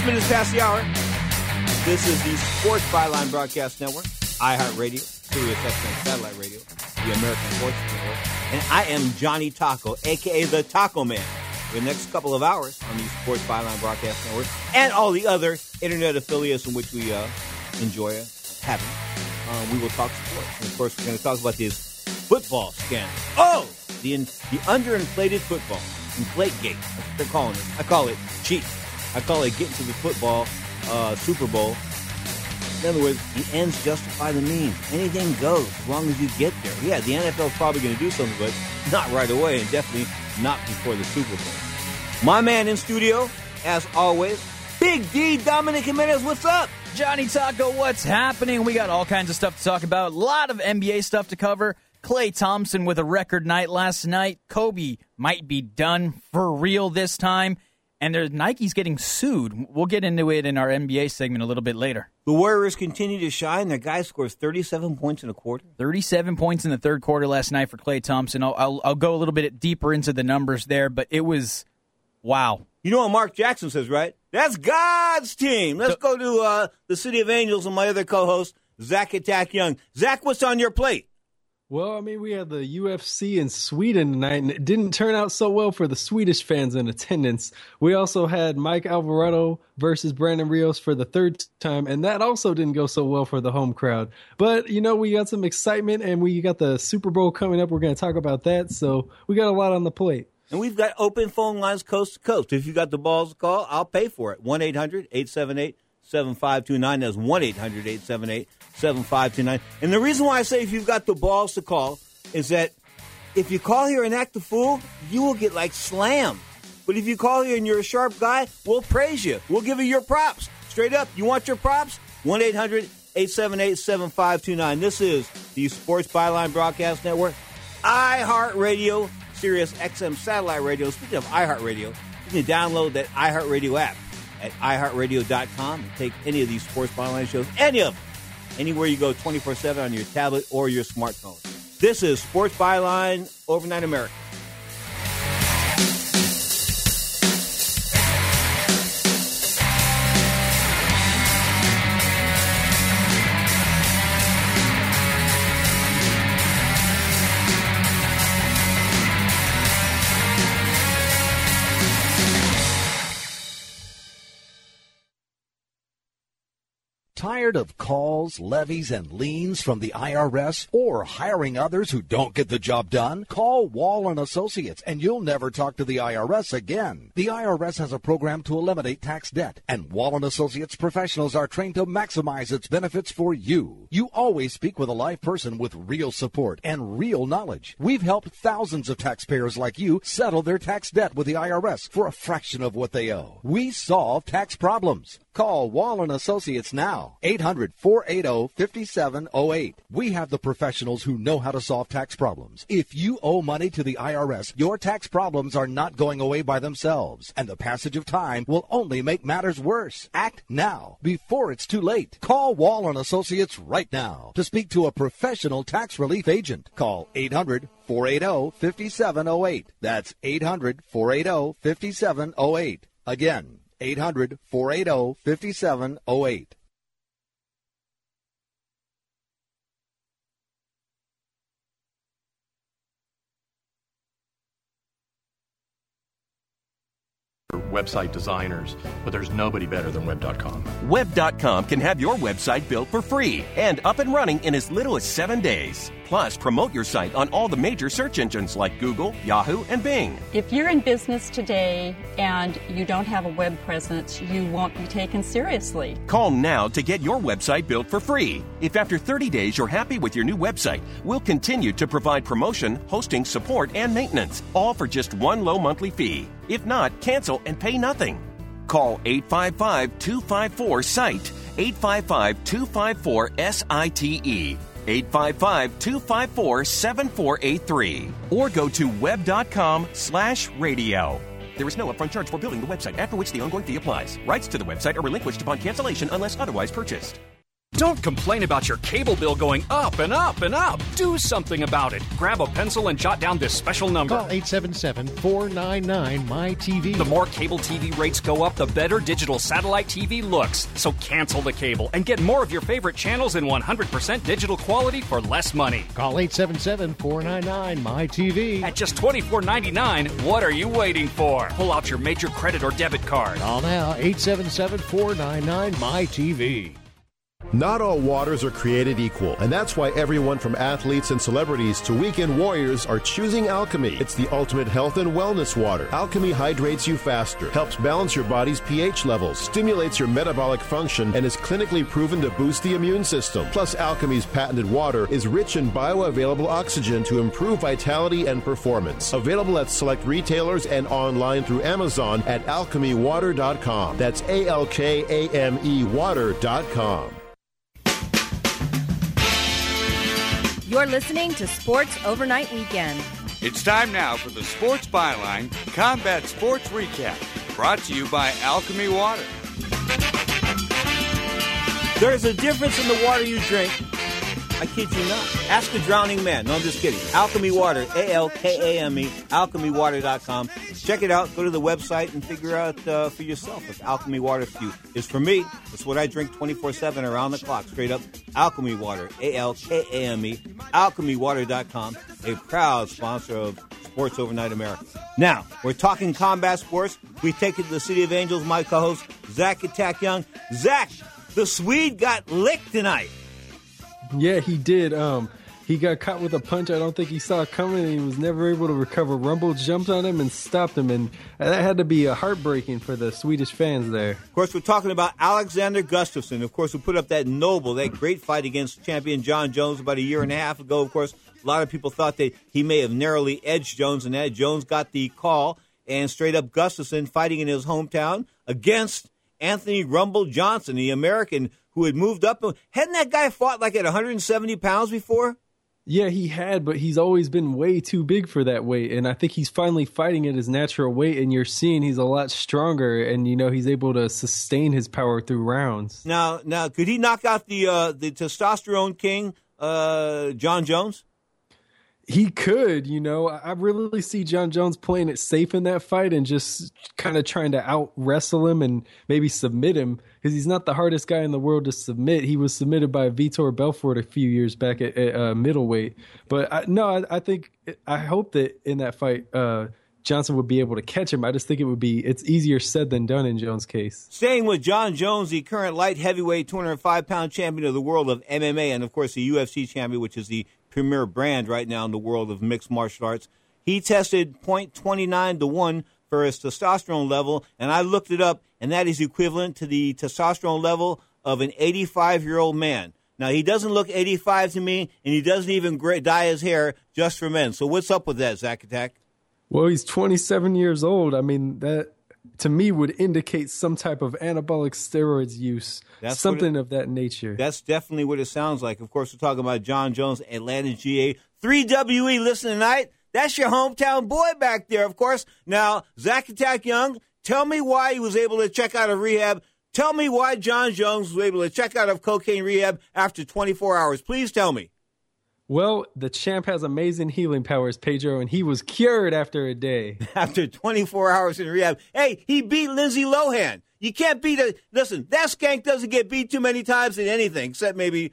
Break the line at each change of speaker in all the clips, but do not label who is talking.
minutes past the hour. This is the Sports Byline Broadcast Network, iHeartRadio, Sirius XM Satellite Radio, the American Sports Network, and I am Johnny Taco, a.k.a. the Taco Man. For the next couple of hours on the Sports Byline Broadcast Network and all the other internet affiliates in which we enjoy having, we will talk sports. And, of course, we're going to talk about this football scandal. Oh, the underinflated football. Inflategate. That's what they're calling it. I call it cheap. I call it getting to the football Super Bowl. In other words, the ends justify the means. Anything goes as long as you get there. Yeah, the NFL's probably going to do something, but not right away and definitely not before the Super Bowl. My man in studio, as always, Big D, Dominic Jimenez. What's up?
Johnny Taco, what's happening? We got all kinds of stuff to talk about. A lot of NBA stuff to cover. Klay Thompson with a record night last night. Kobe might be done for real this time. And there's Nike's getting sued. We'll get into it in our NBA segment a little bit later.
The Warriors continue to shine. Their guy scores 37 points in a quarter.
37 points in the third quarter last night for Klay Thompson. I'll go a little bit deeper into the numbers there, but it was, wow.
You know what Mark Jackson says, right? That's God's team. Let's go to the City of Angels and my other co-host, Zach Attack Young. Zach, what's on your plate?
Well, I mean, we had the UFC in Sweden tonight, and it didn't turn out so well for the Swedish fans in attendance. We also had Mike Alvarado versus Brandon Rios for the third time, and that also didn't go so well for the home crowd. But, you know, we got some excitement, and we got the Super Bowl coming up. We're going to talk about that, so we got a lot on the plate.
And we've got open phone lines coast to coast. If you got the balls to call, I'll pay for it. 1-800-878-7529. That's 1-800-878-7529. And the reason why I say if you've got the balls to call is that if you call here and act a fool, you will get, like, slammed. But if you call here and you're a sharp guy, we'll praise you. We'll give you your props. Straight up, you want your props? 1-800-878-7529. This is the Sports Byline Broadcast Network, iHeartRadio, Sirius XM Satellite Radio. Speaking of iHeartRadio, you can download that iHeartRadio app at iHeartRadio.com and take any of these Sports Byline shows, any of them, anywhere you go 24/7 on your tablet or your smartphone. This is Sports Byline Overnight America.
Tired of calls, levies, and liens from the IRS or hiring others who don't get the job done? Call Wall & Associates and you'll never talk to the IRS again. The IRS has a program to eliminate tax debt, and Wall & Associates professionals are trained to maximize its benefits for you. You always speak with a live person with real support and real knowledge. We've helped thousands of taxpayers like you settle their tax debt with the IRS for a fraction of what they owe. We solve tax problems. Call Wall & Associates now, 800-480-5708. We have the professionals who know how to solve tax problems. If you owe money to the IRS, your tax problems are not going away by themselves, and the passage of time will only make matters worse. Act now, before it's too late. Call Wall & Associates right now to speak to a professional tax relief agent. Call 800-480-5708. That's 800-480-5708. Again, 800-480-5708.
Website designers, but there's nobody better than Web.com.
Web.com can have your website built for free and up and running in as little as 7 days. Plus, promote your site on all the major search engines like Google, Yahoo, and Bing.
If you're in business today and you don't have a web presence, you won't be taken seriously.
Call now to get your website built for free. If after 30 days you're happy with your new website, we'll continue to provide promotion, hosting, support, and maintenance, all for just one low monthly fee. If not, cancel and pay nothing. Call 855-254-SITE, 855-254-SITE, 855-254-7483, or go to web.com/radio. There is no upfront charge for building the website, after which the ongoing fee applies. Rights to the website are relinquished upon cancellation unless otherwise purchased.
Don't complain about your cable bill going up and up and up. Do something about it. Grab a pencil and jot down this special number.
Call 877-499-MY-TV.
The more cable TV rates go up, the better digital satellite TV looks. So cancel the cable and get more of your favorite channels in 100% digital quality for less money.
Call 877-499-MY-TV.
At just $24.99, what are you waiting for? Pull out your major credit or debit card.
Call now, 877-499-MY-TV.
Not all waters are created equal, and that's why everyone from athletes and celebrities to weekend warriors are choosing Alchemy. It's the ultimate health and wellness water. Alchemy hydrates you faster, helps balance your body's pH levels, stimulates your metabolic function, and is clinically proven to boost the immune system. Plus, Alchemy's patented water is rich in bioavailable oxygen to improve vitality and performance. Available at select retailers and online through Amazon at alchemywater.com. That's ALKAME water.com.
You're listening to Sports Overnight Weekend.
It's time now for the Sports Byline Combat Sports Recap, brought to you by Alchemy Water.
There's a difference in the water you drink. I kid you not. Ask a drowning man. No, I'm just kidding. Alchemy Water, ALKAME, alchemywater.com. Check it out. Go to the website and figure out for yourself if Alchemy Water is for me. It's what I drink 24/7 around the clock. Straight up, Alchemy Water, ALKAME, alchemywater.com, a proud sponsor of Sports Overnight America. Now, we're talking combat sports. We take it to the City of Angels. My co-host, Zach Attack Young. Zach, the Swede got licked tonight.
Yeah, he did. He got caught with a punch I don't think he saw coming, and he was never able to recover. Rumble jumped on him and stopped him, and that had to be heartbreaking for the Swedish fans there.
Of course, we're talking about Alexander Gustafsson. Of course, we put up that great fight against champion John Jones about a year and a half ago. Of course, a lot of people thought that he may have narrowly edged Jones, and that Jones got the call, and straight up Gustafsson fighting in his hometown against Anthony Rumble Johnson, the American who had moved up. Hadn't that guy fought like at 170 pounds before?
Yeah, he had, but he's always been way too big for that weight, and I think he's finally fighting at his natural weight, and you're seeing he's a lot stronger, and, he's able to sustain his power through rounds.
Now, could he knock out the testosterone king, John Jones?
He could, I really see John Jones playing it safe in that fight and just kind of trying to out-wrestle him and maybe submit him, because he's not the hardest guy in the world to submit. He was submitted by Vitor Belfort a few years back at middleweight. But I hope that in that fight Johnson would be able to catch him. I just think it's easier said than done in Jones' case.
Staying with John Jones, the current light heavyweight 205-pound champion of the world of MMA, and of course the UFC champion, which is the premier brand right now in the world of mixed martial arts. He tested 0.29 to 1 for his testosterone level, and I looked it up, and that is equivalent to the testosterone level of an 85-year-old man. Now, he doesn't look 85 to me, and he doesn't even dye his hair just for men. So what's up with that, Zach Attack?
Well, he's 27 years old. I mean, that to me would indicate some type of anabolic steroids use, something of that nature.
That's definitely what it sounds like. Of course, we're talking about John Jones, Atlanta GA. 3WE, listen tonight. That's your hometown boy back there, of course. Now, Zach Attack Young, tell me why he was able to check out of rehab. Tell me why John Jones was able to check out of cocaine rehab after 24 hours. Please tell me.
Well, the champ has amazing healing powers, Pedro, and he was cured after a day.
After 24 hours in rehab. Hey, he beat Lindsay Lohan. You can't beat listen, that skank doesn't get beat too many times in anything, except maybe,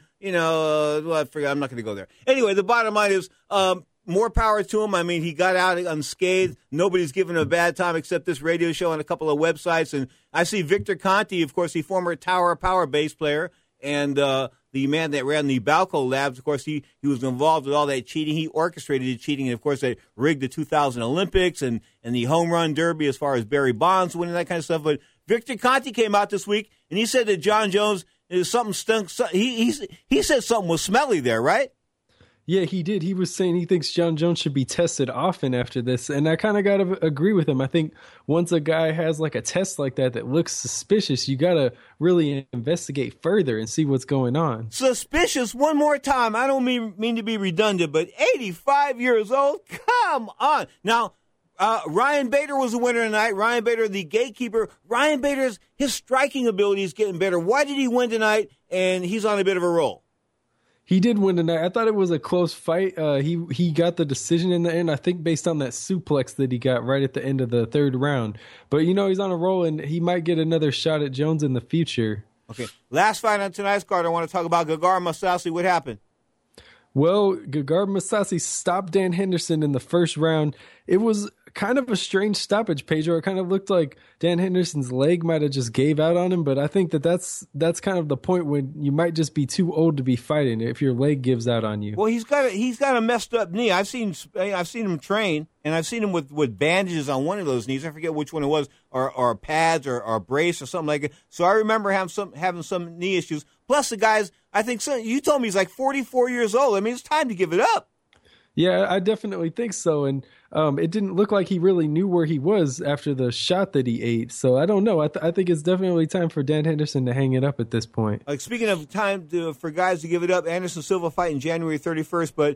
I forgot. I'm not going to go there. Anyway, the bottom line is more power to him. I mean, he got out unscathed. Nobody's giving him a bad time except this radio show and a couple of websites. And I see Victor Conti, of course, the former Tower Power bass player, and the man that ran the Balco Labs. Of course, he was involved with all that cheating. He orchestrated the cheating, and of course, they rigged the 2000 Olympics and the home run derby as far as Barry Bonds winning, that kind of stuff. But Victor Conti came out this week, and he said that John Jones is something stunk. He said something was smelly there, right?
Yeah, he did. He was saying he thinks John Jones should be tested often after this. And I kind of got to agree with him. I think once a guy has like a test like that looks suspicious, you got to really investigate further and see what's going on.
Suspicious one more time. I don't mean to be redundant, but 85 years old? Come on. Now, Ryan Bader was the winner tonight. Ryan Bader, the gatekeeper. Ryan Bader's his striking ability is getting better. Why did he win tonight? And he's on a bit of a roll.
He did win tonight. I thought it was a close fight. He got the decision in the end, I think, based on that suplex that he got right at the end of the third round. But, he's on a roll, and he might get another shot at Jones in the future.
Okay, last fight on tonight's card, I want to talk about Gegard Mousasi. What happened?
Well, Gegard Mousasi stopped Dan Henderson in the first round. It was kind of a strange stoppage, Pedro. It kind of looked like Dan Henderson's leg might have just gave out on him, but I think that's kind of the point when you might just be too old to be fighting if your leg gives out on you.
Well, he's got a messed up knee. I've seen him train, and I've seen him with bandages on one of those knees. I forget which one it was, or pads, or a brace, or something like that. So I remember having some knee issues. Plus, the guys, I think you told me he's like 44 years old. I mean, it's time to give it up.
Yeah, I definitely think so. And it didn't look like he really knew where he was after the shot that he ate. So I don't know. I think it's definitely time for Dan Henderson to hang it up at this point.
Like, speaking of time for guys to give it up, Anderson Silva fighting January 31st. But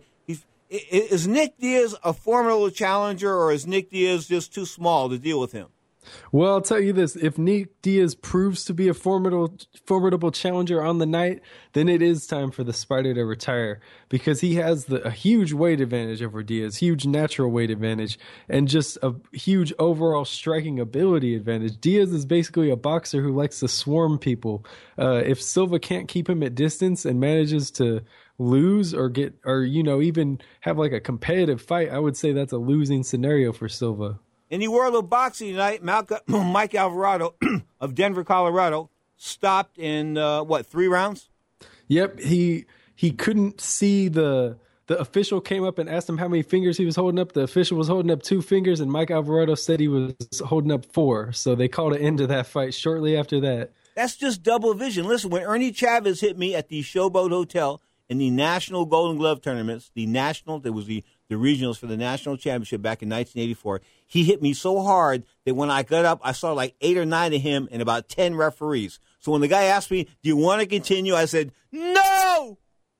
is Nick Diaz a formidable challenger, or is Nick Diaz just too small to deal with him?
Well, I'll tell you this. If Nick Diaz proves to be a formidable challenger on the night, then it is time for the Spider to retire, because he has a huge weight advantage over Diaz, huge natural weight advantage, and just a huge overall striking ability advantage. Diaz is basically a boxer who likes to swarm people. If Silva can't keep him at distance and manages to lose or even have like a competitive fight, I would say that's a losing scenario for Silva.
In the world of boxing tonight, Mike Alvarado of Denver, Colorado, stopped in, 3 rounds?
Yep, he couldn't see the official came up and asked him how many fingers he was holding up. The official was holding up 2 fingers, and Mike Alvarado said he was holding up 4. So they called an end to that fight shortly after that.
That's just double vision. Listen, when Ernie Chavez hit me at the Showboat Hotel in the National Golden Glove tournaments, there was the regionals for the national championship back in 1984. He hit me so hard that when I got up, I saw like 8 or 9 of him and about 10 referees. So when the guy asked me, do you want to continue? I said, no!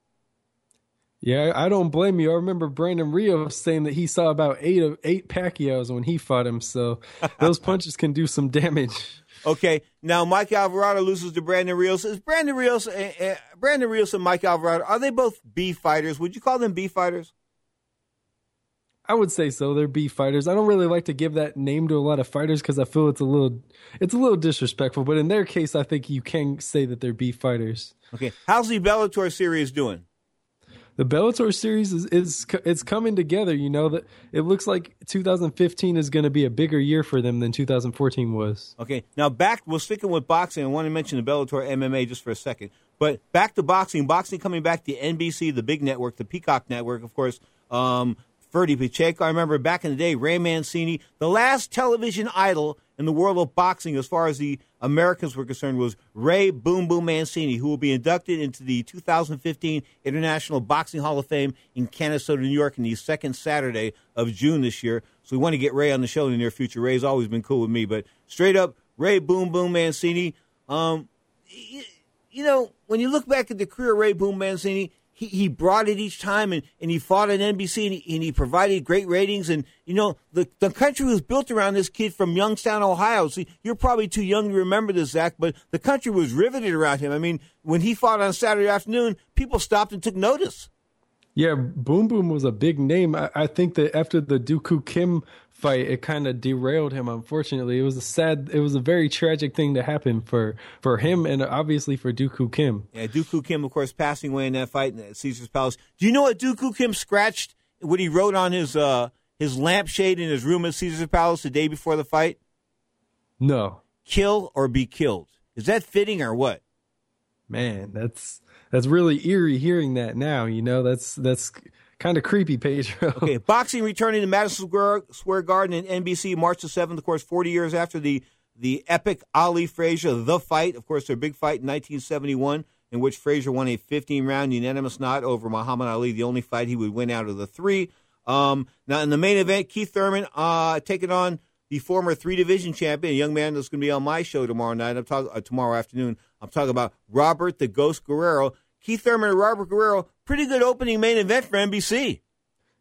Yeah, I don't blame you. I remember Brandon Rios saying that he saw about 8 Pacquiaos when he fought him. So those punches can do some damage.
Okay, now Mike Alvarado loses to Brandon Rios. Is Brandon Rios and Mike Alvarado, are they both B fighters? Would you call them B fighters?
I would say so. They're B fighters. I don't really like to give that name to a lot of fighters because I feel it's a little disrespectful. But in their case, I think you can say that they're B fighters.
Okay, how's the Bellator series doing?
The Bellator series is coming together. That it looks like 2015 is going to be a bigger year for them than 2014 was.
Okay, now we're sticking with boxing. I want to mention the Bellator MMA just for a second. But back to boxing. Boxing coming back to NBC, the big network, the Peacock network, of course. Ferdy Pacheco. I remember back in the day, Ray Mancini, the last television idol in the world of boxing as far as the Americans were concerned was Ray Boom Boom Mancini, who will be inducted into the 2015 International Boxing Hall of Fame in Canastota, New York, in the second Saturday of June this year. So we want to get Ray on the show in the near future. Ray's always been cool with me, but straight up, Ray Boom Boom Mancini. When you look back at the career of Ray Boom Mancini, he brought it each time, and he fought on NBC, and he provided great ratings. And, the country was built around this kid from Youngstown, Ohio. See, you're probably too young to remember this, Zach, but the country was riveted around him. I mean, when he fought on Saturday afternoon, people stopped and took notice.
Yeah, Boom Boom was a big name. I think that after the Dooku Kim fight, it kind of derailed him, unfortunately. It was a very tragic thing to happen for him and obviously for Dooku Kim.
Yeah, Dooku Kim, of course, passing away in that fight at Caesar's Palace. Do you know what Dooku Kim scratched, what he wrote on his lampshade in his room at Caesar's Palace the day before the fight?
No.
Kill or be killed. Is that fitting or what?
Man, that's really eerie hearing that now. That's kind of creepy, Pedro.
Okay, boxing returning to Madison Square Garden in NBC March the 7th, of course, 40 years after the epic Ali Frazier, The Fight. Of course, their big fight in 1971, in which Frazier won a 15-round unanimous nod over Muhammad Ali, the only fight he would win out of the 3. Now, in the main event, Keith Thurman taking on the former 3-division champion, a young man that's going to be on my show tomorrow night. Tomorrow afternoon. I'm talking about Robert the Ghost Guerrero. Keith Thurman and Robert Guerrero, pretty good opening main event for NBC.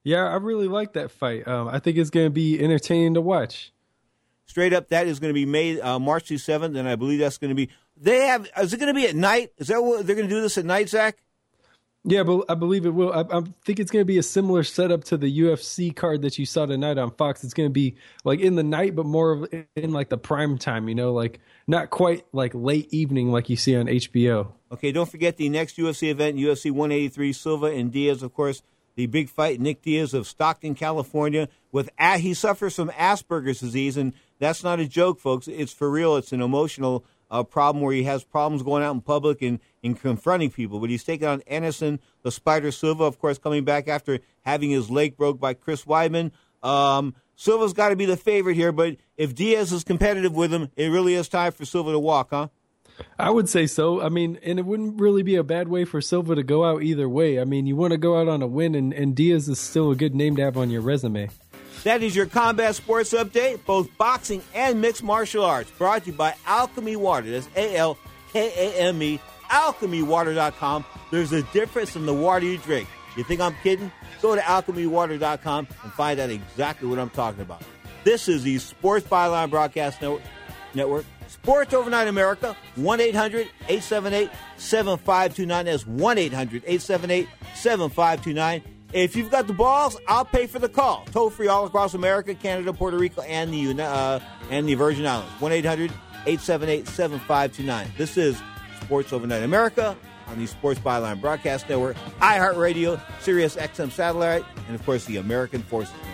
Yeah, I really like that fight. I think it's going to be entertaining to watch.
Straight up, that is going to be May March 27th, and I believe that's going to be. Is it going to be at night? Is that what they're going to do this at night, Zach?
Yeah, but I believe it will. I think it's going to be a similar setup to the UFC card that you saw tonight on Fox. It's going to be like in the night, but more of in like the prime time, like not quite like late evening like you see on HBO.
Okay, don't forget the next UFC event, UFC 183, Silva and Diaz, of course, the big fight, Nick Diaz of Stockton, California. He suffers from Asperger's disease, and that's not a joke, folks. It's for real. It's an emotional problem where he has problems going out in public and confronting people. But he's taking on Anderson the Spider Silva, of course, coming back after having his leg broke by Chris Weidman. Silva's got to be the favorite here, but if Diaz is competitive with him, it really is time for Silva to walk, huh?
I would say so. I mean, and it wouldn't really be a bad way for Silva to go out either way. I mean, you want to go out on a win, and Diaz is still a good name to have on your resume.
That is your Combat Sports Update, both boxing and mixed martial arts, brought to you by Alchemy Water. That's ALKAME, alchemywater.com. There's a difference in the water you drink. You think I'm kidding? Go to alchemywater.com and find out exactly what I'm talking about. This is the Sports Byline Broadcast Network. Sports Overnight America, 1-800-878-7529. That's 1-800-878-7529. If you've got the balls, I'll pay for the call. Toll free all across America, Canada, Puerto Rico, and the Virgin Islands. 1-800-878-7529. This is Sports Overnight America on the Sports Byline Broadcast Network, iHeartRadio, Sirius XM Satellite, and, of course, the American Forces Network.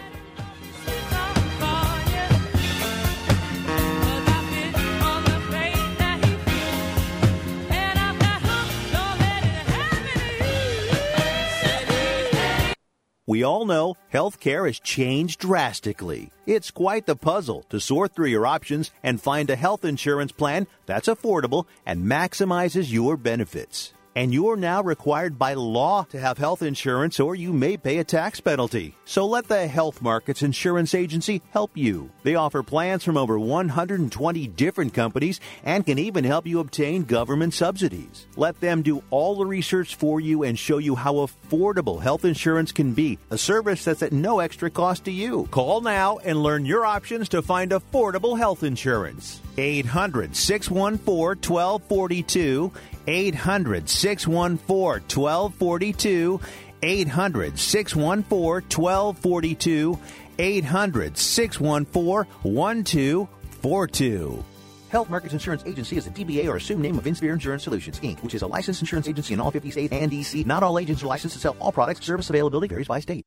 We all know healthcare has changed drastically. It's quite the puzzle to sort through your options and find a health insurance plan that's affordable and maximizes your benefits. And you're now required by law to have health insurance, or you may pay a tax penalty. So let the Health Markets Insurance Agency help you. They offer plans from over 120 different companies and can even help you obtain government subsidies. Let them do all the research for you and show you how affordable health insurance can be, a service that's at no extra cost to you. Call now and learn your options to find affordable health insurance. 800-614-1242. 800-614-1242. 800-614-1242. 800-614-1242. Health Markets Insurance Agency is a DBA or assumed name of Inspire Insurance Solutions, Inc., which is a licensed insurance agency in all 50 states and D.C. Not all agents are licensed to sell all products. Service availability varies by state.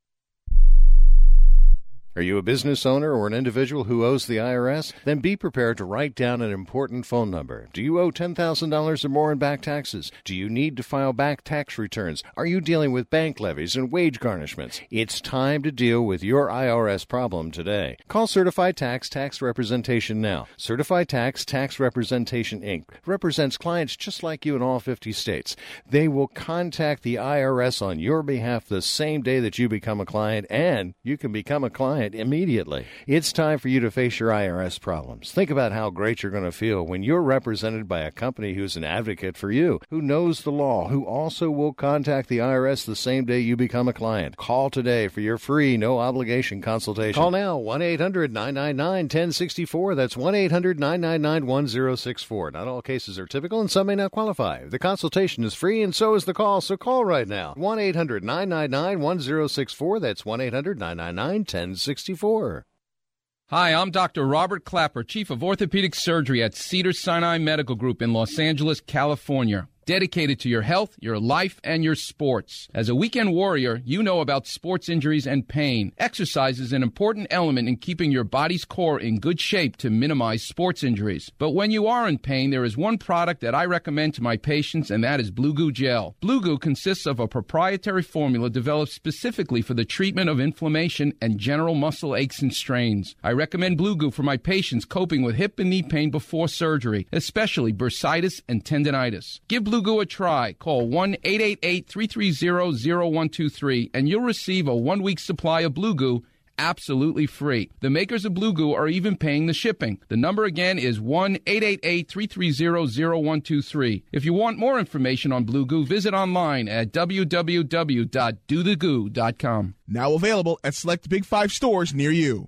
Are you a business owner or an individual who owes the IRS? Then be prepared to write down an important phone number. Do you owe $10,000 or more in back taxes? Do you need to file back tax returns? Are you dealing with bank levies and wage garnishments? It's time to deal with your IRS problem today. Call Certified Tax Representation now. Certified Tax Representation, Inc. represents clients just like you in all 50 states. They will contact the IRS on your behalf the same day that you become a client, and you can become a client immediately. It's time for you to face your IRS problems. Think about how great you're going to feel when you're represented by a company who's an advocate for you, who knows the law, who also will contact the IRS the same day you become a client. Call today for your free, no-obligation consultation. Call now, 1-800-999-1064. That's 1-800-999-1064. Not all cases are typical, and some may not qualify. The consultation is free, and so is the call, so call right now. 1-800-999-1064. That's 1-800-999-1064.
Hi, I'm Dr. Robert Clapper, Chief of Orthopedic Surgery at Cedars-Sinai Medical Group in Los Angeles, California. Dedicated to your health, your life, and your sports. As a weekend warrior, you know about sports injuries and pain. Exercise is an important element in keeping your body's core in good shape to minimize sports injuries. But when you are in pain, there is one product that I recommend to my patients, and that is Blue Goo Gel. Blue Goo consists of a proprietary formula developed specifically for the treatment of inflammation and general muscle aches and strains. I recommend Blue Goo for my patients coping with hip and knee pain before surgery, especially bursitis and tendinitis. Give Blue Goo a try. Call 1-888-330-0123 and you'll receive a 1-week supply of Blue Goo absolutely free. The makers of Blue Goo are even paying the shipping. The number again is 1-888-330-0123. If you want more information on Blue Goo, visit online at www.dothegoo.com.
Now available at select Big 5 stores near you.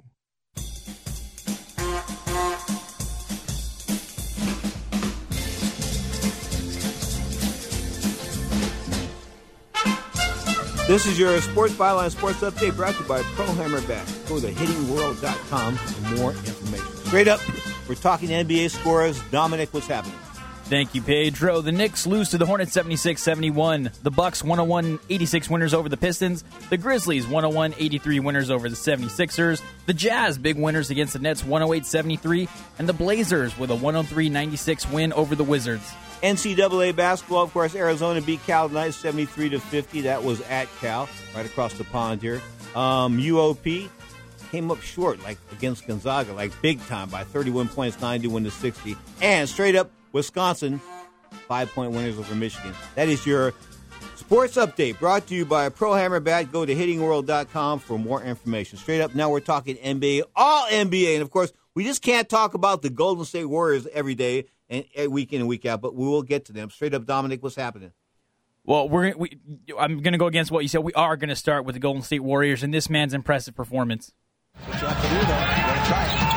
This is your Sports Byline Sports Update brought to you by Pro Hammer Bat. Go to hittingworld.com for more information. Straight up, we're talking NBA scores. Dominic, what's happening?
Thank you, Pedro. The Knicks lose to the Hornets 76-71. The Bucks 101-86 winners over the Pistons. The Grizzlies 101-83 winners over the 76ers. The Jazz big winners against the Nets 108-73. And the Blazers with a 103-96 win over the Wizards.
NCAA basketball, of course, Arizona beat Cal tonight 73-50. That was at Cal, right across the pond here. UOP came up short, like against Gonzaga, like big time by 31 points, 91-60. And straight up, Wisconsin, 5-point winners over Michigan. That is your sports update brought to you by Pro Hammer Bat. Go to hittingworld.com for more information. Straight up, now we're talking NBA, all NBA. And, of course, we just can't talk about the Golden State Warriors every day and week in and week out, but we will get to them. Straight up, Dominic, what's happening?
Well, I'm going to go against what you said. We are going to start with the Golden State Warriors and this man's impressive performance.
What you have to do, though, you're going to try it.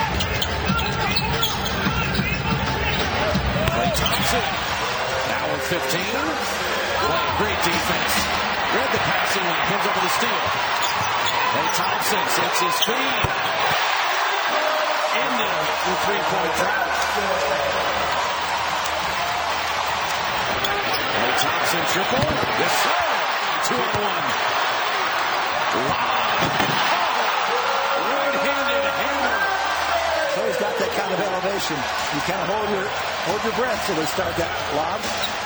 Klay Thompson, now in 15. Playing great defense. Read the passing lane, comes up with a steal. Klay Thompson sets his feet. Ending the three-point drought. Klay Thompson triple. Yes, sir. 2-on-1. Right-handed hammer. So he's got that kind of elevation. You kind of hold your breath till they start that lob.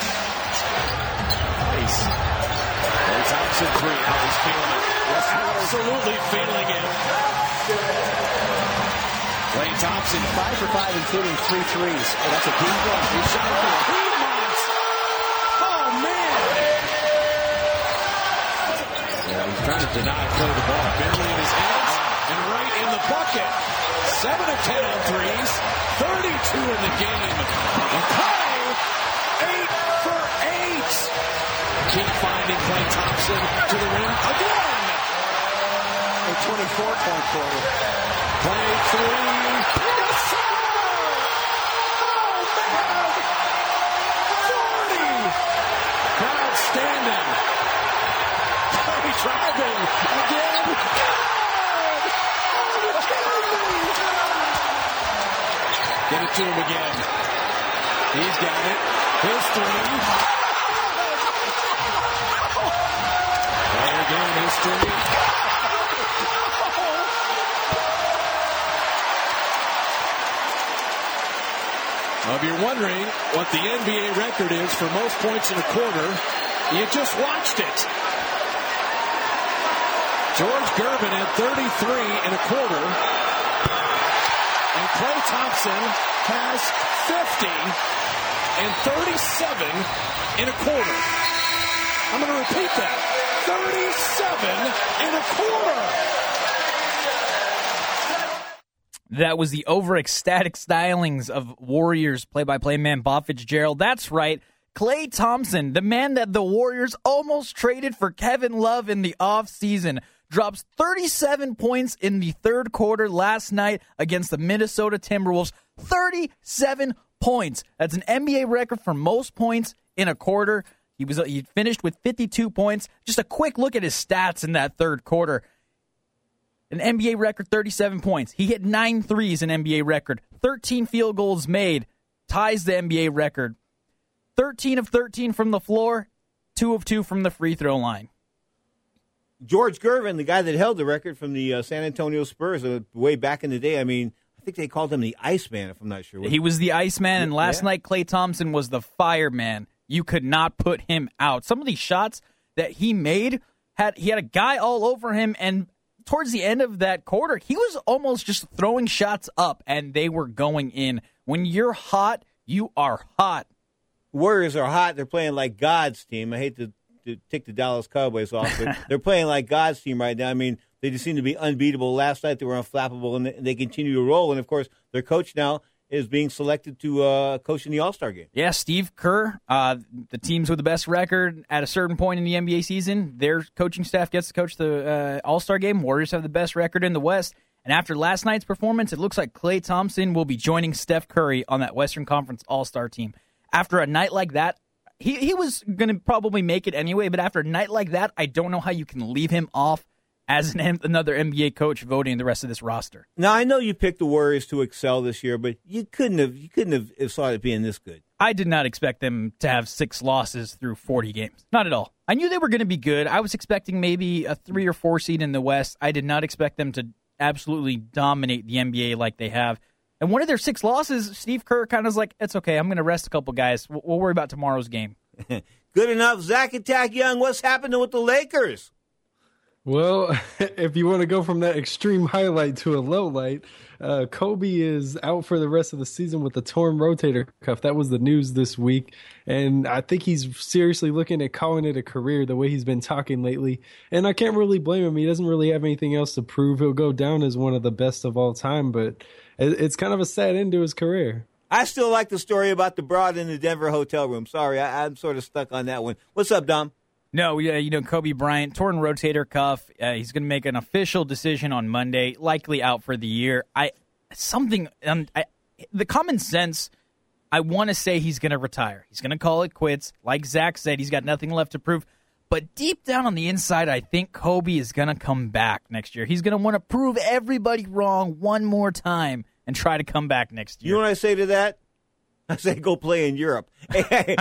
Nice. Klay Thompson three. How he's feeling it. Yes, absolutely feeling it. Klay Thompson 5 for 5, including 3 threes. Oh, that's a deep one. He shot it. Oh man! Yeah, he's trying to deny Klay the ball. Barely in his hands and right in the bucket. 7 of 10 on threes. 32 in the game. And Klay 8 for 8. Keep finding Klay Thompson to the rim again. A 24-point quarter. Klay 3. Yes, sir! Oh, man! 40! Crowd standing. Klay driving. Again. Good! Oh, you're kidding me! Get it to him again. He's got it. His 3. Klay again, his 3. If you're wondering what the NBA record is for most points in a quarter, you just watched it. George Gervin had 33 in a quarter, and Klay Thompson has 50 and 37 in a quarter. I'm going to repeat that. 37 in a quarter.
That was the over-ecstatic stylings of Warriors play-by-play man Bob Fitzgerald. That's right, Klay Thompson, the man that the Warriors almost traded for Kevin Love in the offseason, drops 37 points in the third quarter last night against the Minnesota Timberwolves. 37 points. That's an NBA record for most points in a quarter. He finished with 52 points. Just a quick look at his stats in that third quarter. An NBA record, 37 points. He hit 9 threes, an NBA record. 13 field goals made, ties the NBA record. 13 of 13 from the floor, 2 of 2 from the free throw line.
George Gervin, the guy that held the record from the San Antonio Spurs way back in the day, I mean, I think they called him the Iceman, if I'm not sure.
He was the Iceman, and last night Klay Thompson was the Fireman. You could not put him out. Some of these shots that he made, he had a guy all over him, and towards the end of that quarter, he was almost just throwing shots up, and they were going in. When you're hot, you are hot.
Warriors are hot. They're playing like God's team. I hate to tick the Dallas Cowboys off, but they're playing like God's team right now. I mean, They just seem to be unbeatable. Last night they were unflappable, and they continue to roll. And, of course, their coach now is being selected to coach in the All-Star game.
Yeah, Steve Kerr, the teams with the best record at a certain point in the NBA season, their coaching staff gets to coach the All-Star game. Warriors have the best record in the West. And after last night's performance, it looks like Klay Thompson will be joining Steph Curry on that Western Conference All-Star team. After a night like that, he was going to probably make it anyway, but after a night like that, I don't know how you can leave him off as another NBA coach voting the rest of this roster.
Now, I know you picked the Warriors to excel this year, but you couldn't have saw it being this good.
I did not expect them to have 6 losses through 40 games. Not at all. I knew they were going to be good. I was expecting maybe a 3 or 4 seed in the West. I did not expect them to absolutely dominate the NBA like they have. And one of their 6 losses, Steve Kerr kind of was like, it's okay, I'm going to rest a couple guys. We'll worry about tomorrow's game.
Good enough. Zach Attack Young, what's happening with the Lakers?
Well, if you want to go from that extreme highlight to a low light, Kobe is out for the rest of the season with a torn rotator cuff. That was the news this week. And I think he's seriously looking at calling it a career the way he's been talking lately. And I can't really blame him. He doesn't really have anything else to prove. He'll go down as one of the best of all time, but it's kind of a sad end to his career.
I still like the story about the broad in the Denver hotel room. Sorry, I'm sort of stuck on that one. What's up, Dom?
No, Kobe Bryant, torn rotator cuff. He's going to make an official decision on Monday, likely out for the year. The common sense, I want to say he's going to retire. He's going to call it quits. Like Zach said, he's got nothing left to prove. But deep down on the inside, I think Kobe is going to come back next year. He's going to want to prove everybody wrong one more time and try to come back next year.
You know what I say to that? I say go play in Europe. Hey,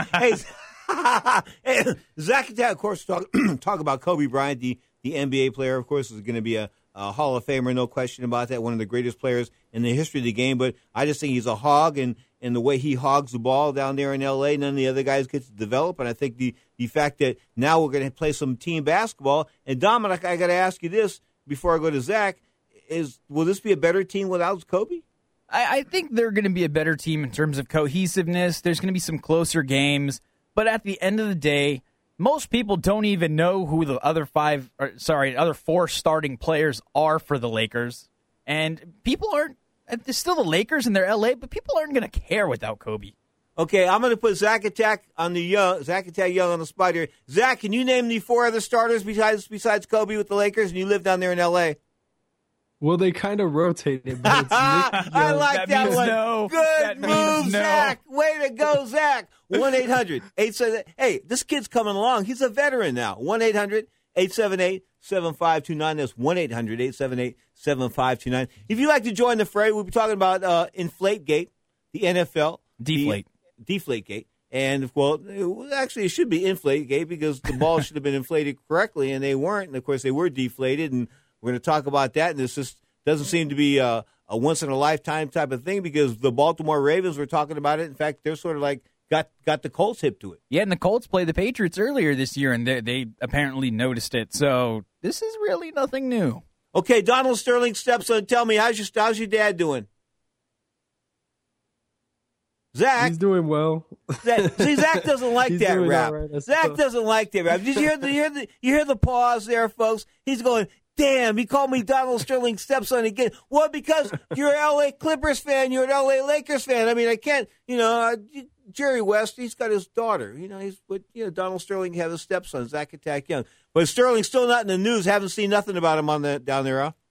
Zach and Dad, of course, talk about Kobe Bryant, the NBA player. Of course, is going to be a Hall of Famer, no question about that. One of the greatest players in the history of the game. But I just think he's a hog, and the way he hogs the ball down there in L.A., none of the other guys get to develop. And I think the fact that now we're going to play some team basketball. And Dominic, I got to ask you this before I go to Zach: will this be a better team without Kobe?
I think they're going to be a better team in terms of cohesiveness. There's going to be some closer games. But at the end of the day, most people don't even know who the other 4 starting players are for the Lakers. And people aren't, it's still the Lakers and they're LA, but people aren't going to care without Kobe.
Okay, I'm going to put Zach Attack Young on the spot here. Zach, can you name the 4 other starters besides Kobe with the Lakers, and you live down there in LA?
Well, they kind of rotated. But it's Nick
I like that one.
No.
Good move, Zach. Way to go, Zach. 1-800-878. Hey, this kid's coming along. He's a veteran now. 1-800-878-7529. That's 1-800-878-7529. If you'd like to join the fray, we'll be talking about Inflategate, the NFL. Deflategate. And, well, actually, it should be Inflategate because the ball should have been inflated correctly, and they weren't. And, of course, they were deflated, and we're going to talk about that, and this just doesn't seem to be a once-in-a-lifetime type of thing because the Baltimore Ravens were talking about it. In fact, they're sort of like got the Colts hip to it.
Yeah, and the Colts played the Patriots earlier this year, and they apparently noticed it. So this is really nothing new.
Okay, Donald Sterling steps on. Tell me, how's your dad doing? Zach.
He's doing well.
Zach doesn't like that rap. Right, Zach doesn't like that rap. Did you hear the pause there, folks? He's going, damn, he called me Donald Sterling stepson again. Well, because you're an L.A. Clippers fan, you're an L.A. Lakers fan. I mean, I can't, Jerry West, he's got his daughter. Donald Sterling has a stepson, Zach Attack Young. But Sterling's still not in the news. Haven't seen nothing about him down there, huh?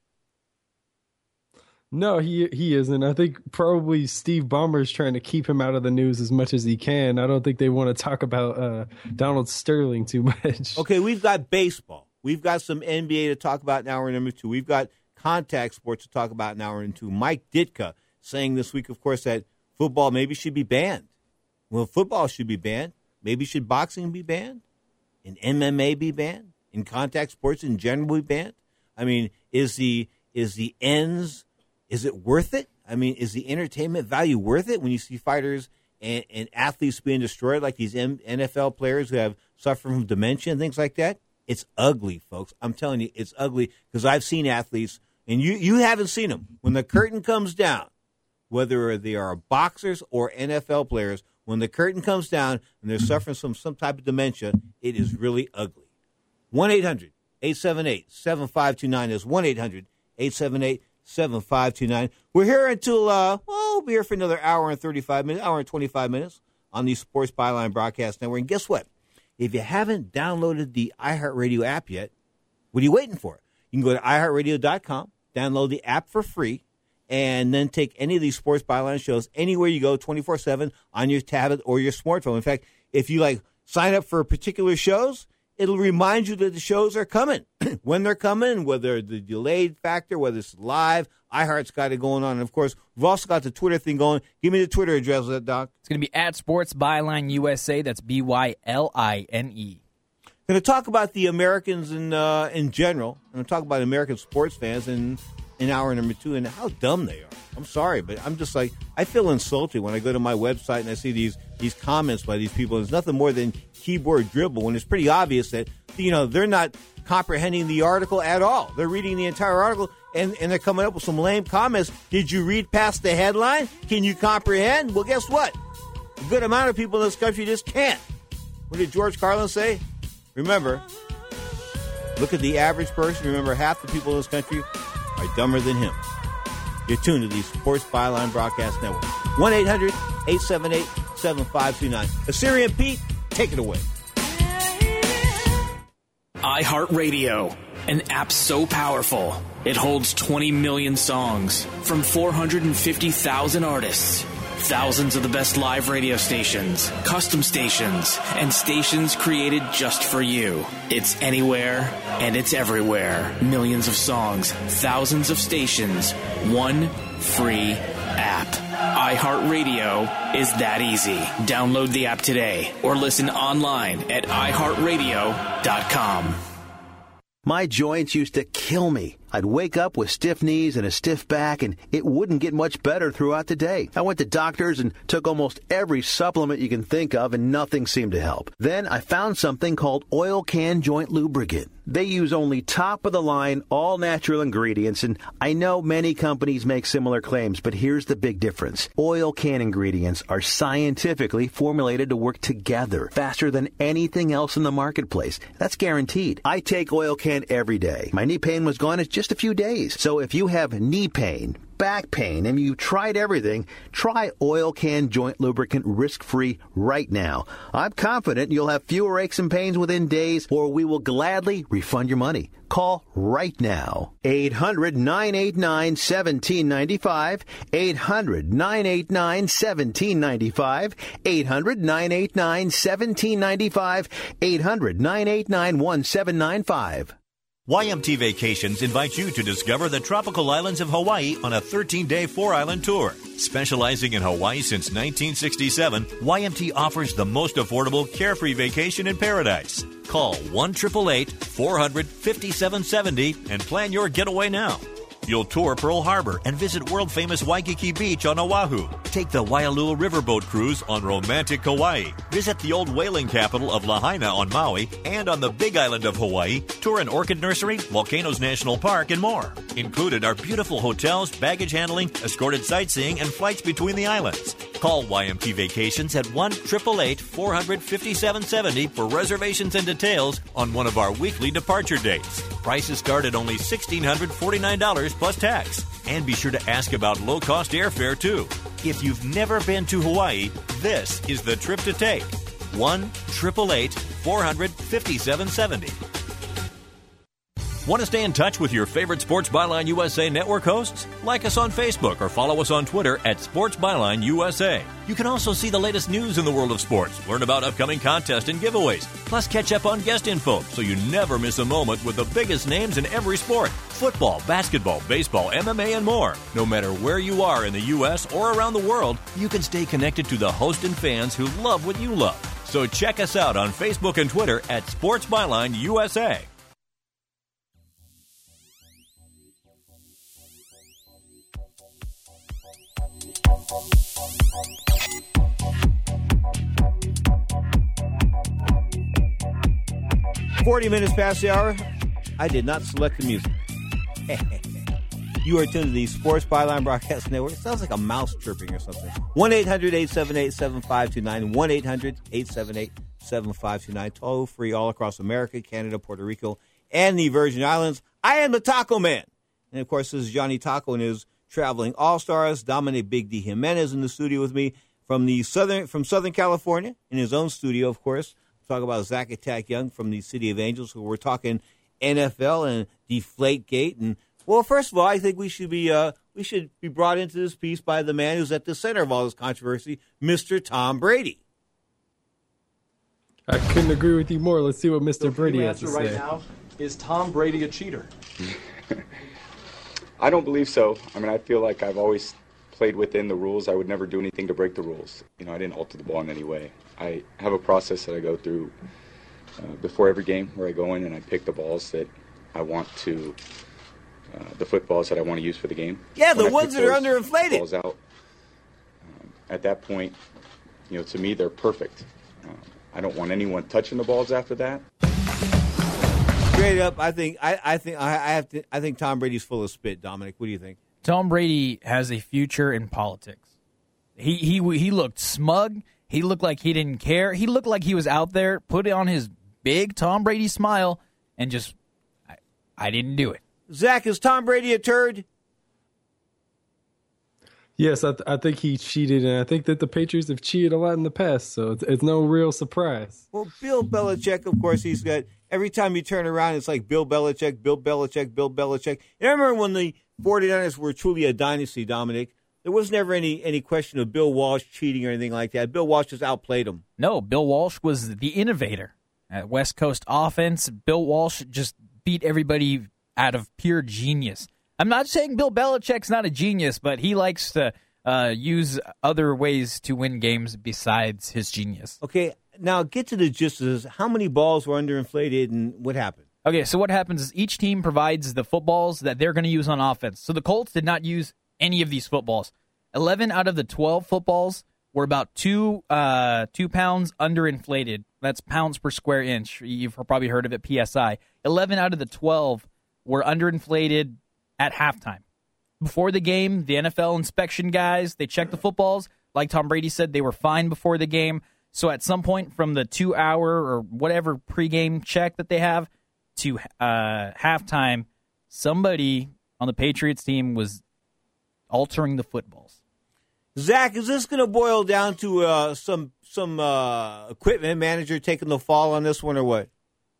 No, he isn't. I think probably Steve Ballmer's trying to keep him out of the news as much as he can. I don't think they want to talk about Donald Sterling too much.
Okay, we've got baseball. We've got some NBA to talk about in hour number 2. We've got contact sports to talk about in hour number 2. Mike Ditka saying this week, of course, that football maybe should be banned. Well, football should be banned. Maybe should boxing be banned? And MMA be banned? And contact sports in general be banned? I mean, is the ends... Is it worth it? I mean, is the entertainment value worth it when you see fighters and athletes being destroyed like these NFL players who have suffered from dementia and things like that? It's ugly, folks. I'm telling you, it's ugly because I've seen athletes, and you haven't seen them. When the curtain comes down, whether they are boxers or NFL players, when the curtain comes down and they're suffering from some type of dementia, it is really ugly. 1-800-878-7529. That's 1-800-878-7529. We're here until, we'll be here for another hour and 35 minutes, hour and 25 minutes on the Sports Byline Broadcast Network. And guess what? If you haven't downloaded the iHeartRadio app yet, what are you waiting for? You can go to iHeartRadio.com, download the app for free, and then take any of these Sports Byline shows anywhere you go 24/7 on your tablet or your smartphone. In fact, if you sign up for particular shows, it'll remind you that the shows are coming, when they're coming, whether the delayed factor, whether it's live. iHeart's got it going on. And, of course, we've also got the Twitter thing going. Give me the Twitter address, Doc.
It's going to be at Sports Byline USA. That's BYLINE.
Going to talk about the Americans in general. I'm going to talk about American sports fans in hour number 2 and how dumb they are. I'm sorry, but I'm just I feel insulted when I go to my website and I see these comments by these people. It's nothing more than keyboard dribble when it's pretty obvious that, they're not comprehending the article at all. They're reading the entire article and they're coming up with some lame comments. Did you read past the headline? Can you comprehend? Well, guess what? A good amount of people in this country just can't. What did George Carlin say? Remember, look at the average person. Remember, half the people in this country are dumber than him. You're tuned to the Sports Byline Broadcast Network. 1-800-878-7529. Assyrian Pete, take it away.
iHeartRadio, an app so powerful, it holds 20 million songs from 450,000 artists. Thousands of the best live radio stations, custom stations, and stations created just for you. It's anywhere and it's everywhere. Millions of songs, thousands of stations, one free app. iHeartRadio is that easy. Download the app today or listen online at iHeartRadio.com.
My joints used to kill me. I'd wake up with stiff knees and a stiff back, and it wouldn't get much better throughout the day. I went to doctors and took almost every supplement you can think of, and nothing seemed to help. Then I found something called Oil Can Joint Lubricant. They use only top-of-the-line, all-natural ingredients, and I know many companies make similar claims, but here's the big difference. Oil Can ingredients are scientifically formulated to work together faster than anything else in the marketplace. That's guaranteed. I take Oil Can every day. My knee pain was gone in just a few days. So if you have knee pain, back pain, and you tried everything, try Oil Can Joint Lubricant risk-free right now. I'm confident you'll have fewer aches and pains within days, or we will gladly refund your money. Call right now. 800-989-1795. 800-989-1795. 800-989-1795. 800-989-1795.
YMT Vacations invites you to discover the tropical islands of Hawaii on a 13-day 4-island tour. Specializing in Hawaii since 1967, YMT offers the most affordable, carefree vacation in paradise. Call 1-888-400-5770 and plan your getaway now. You'll tour Pearl Harbor and visit world-famous Waikiki Beach on Oahu. Take the Waialua Riverboat Cruise on romantic Kauai. Visit the old whaling capital of Lahaina on Maui, and on the Big Island of Hawaii, tour an orchid nursery, Volcanoes National Park, and more. Included are beautiful hotels, baggage handling, escorted sightseeing, and flights between the islands. Call YMT Vacations at 1-888-400-5770 for reservations and details on one of our weekly departure dates. Prices start at only $1,649 plus tax. And be sure to ask about low-cost airfare, too. If you've never been to Hawaii, this is the trip to take. 1-888-400-5770. Want to stay in touch with your favorite Sports Byline USA Network hosts? Like us on Facebook or follow us on Twitter at Sports Byline USA. You can also see the latest news in the world of sports, learn about upcoming contests and giveaways, plus catch up on guest info so you never miss a moment with the biggest names in every sport. Football, basketball, baseball, MMA, and more. No matter where you are in the U.S. or around the world, you can stay connected to the host and fans who love what you love. So check us out on Facebook and Twitter at Sports Byline USA.
$40 past the hour. I did not select the music. You are tuned to the Sports Byline Broadcast Network. It sounds like a mouse chirping or something. 1-800-878-7529. 1-800-878-7529. Toll free all across America, Canada, Puerto Rico, and the Virgin Islands. I am the Taco Man. And, of course, this is Johnny Taco and his traveling all-stars. Dominic Big D Jimenez in the studio with me from Southern California, in his own studio, of course. Talk about Zach Attack Young from the City of Angels, who we're talking NFL and Deflategate. And, well, first of all, I think we should be brought into this piece by the man who's at the center of all this controversy, Mr. Tom Brady.
I couldn't agree with you more. Let's see what Mr. Brady has to say.
Right now, is Tom Brady a cheater?
I don't believe so. I mean, I feel like I've always played within the rules. I would never do anything to break the rules. I didn't alter the ball in any way. I have a process that I go through before every game where I go in and I pick the balls that I want to, the footballs that I want to use for the game.
Yeah, the ones that are underinflated.
Balls out. At that point, to me, they're perfect. I don't want anyone touching the balls after that.
Straight up, I think Tom Brady's full of spit. Dominic, what do you think?
Tom Brady has a future in politics. He looked smug. He looked like he didn't care. He looked like he was out there, put on his big Tom Brady smile, and just, I didn't do it.
Zach, is Tom Brady a turd?
Yes, I think he cheated, and I think that the Patriots have cheated a lot in the past, so it's no real surprise.
Well, Bill Belichick, of course, he's got, every time you turn around, it's like Bill Belichick, Bill Belichick, Bill Belichick. And I remember when the 49ers were truly a dynasty, Dominic, there was never any question of Bill Walsh cheating or anything like that. Bill Walsh just outplayed him.
No, Bill Walsh was the innovator. At West Coast offense, Bill Walsh just beat everybody out of pure genius. I'm not saying Bill Belichick's not a genius, but he likes to use other ways to win games besides his genius.
Okay, now get to the gist of this. How many balls were underinflated and what happened?
Okay, so what happens is each team provides the footballs that they're going to use on offense. So the Colts did not use any of these footballs. 11 out of the 12 footballs were about 2 pounds underinflated. That's pounds per square inch. You've probably heard of it, PSI. 11 out of the 12 were underinflated at halftime. Before the game, the NFL inspection guys, they checked the footballs. Like Tom Brady said, they were fine before the game. So at some point from the 2-hour or whatever pregame check that they have to halftime, somebody on the Patriots team was altering the footballs.
Zach, is this going to boil down to some equipment manager taking the fall on this one or what?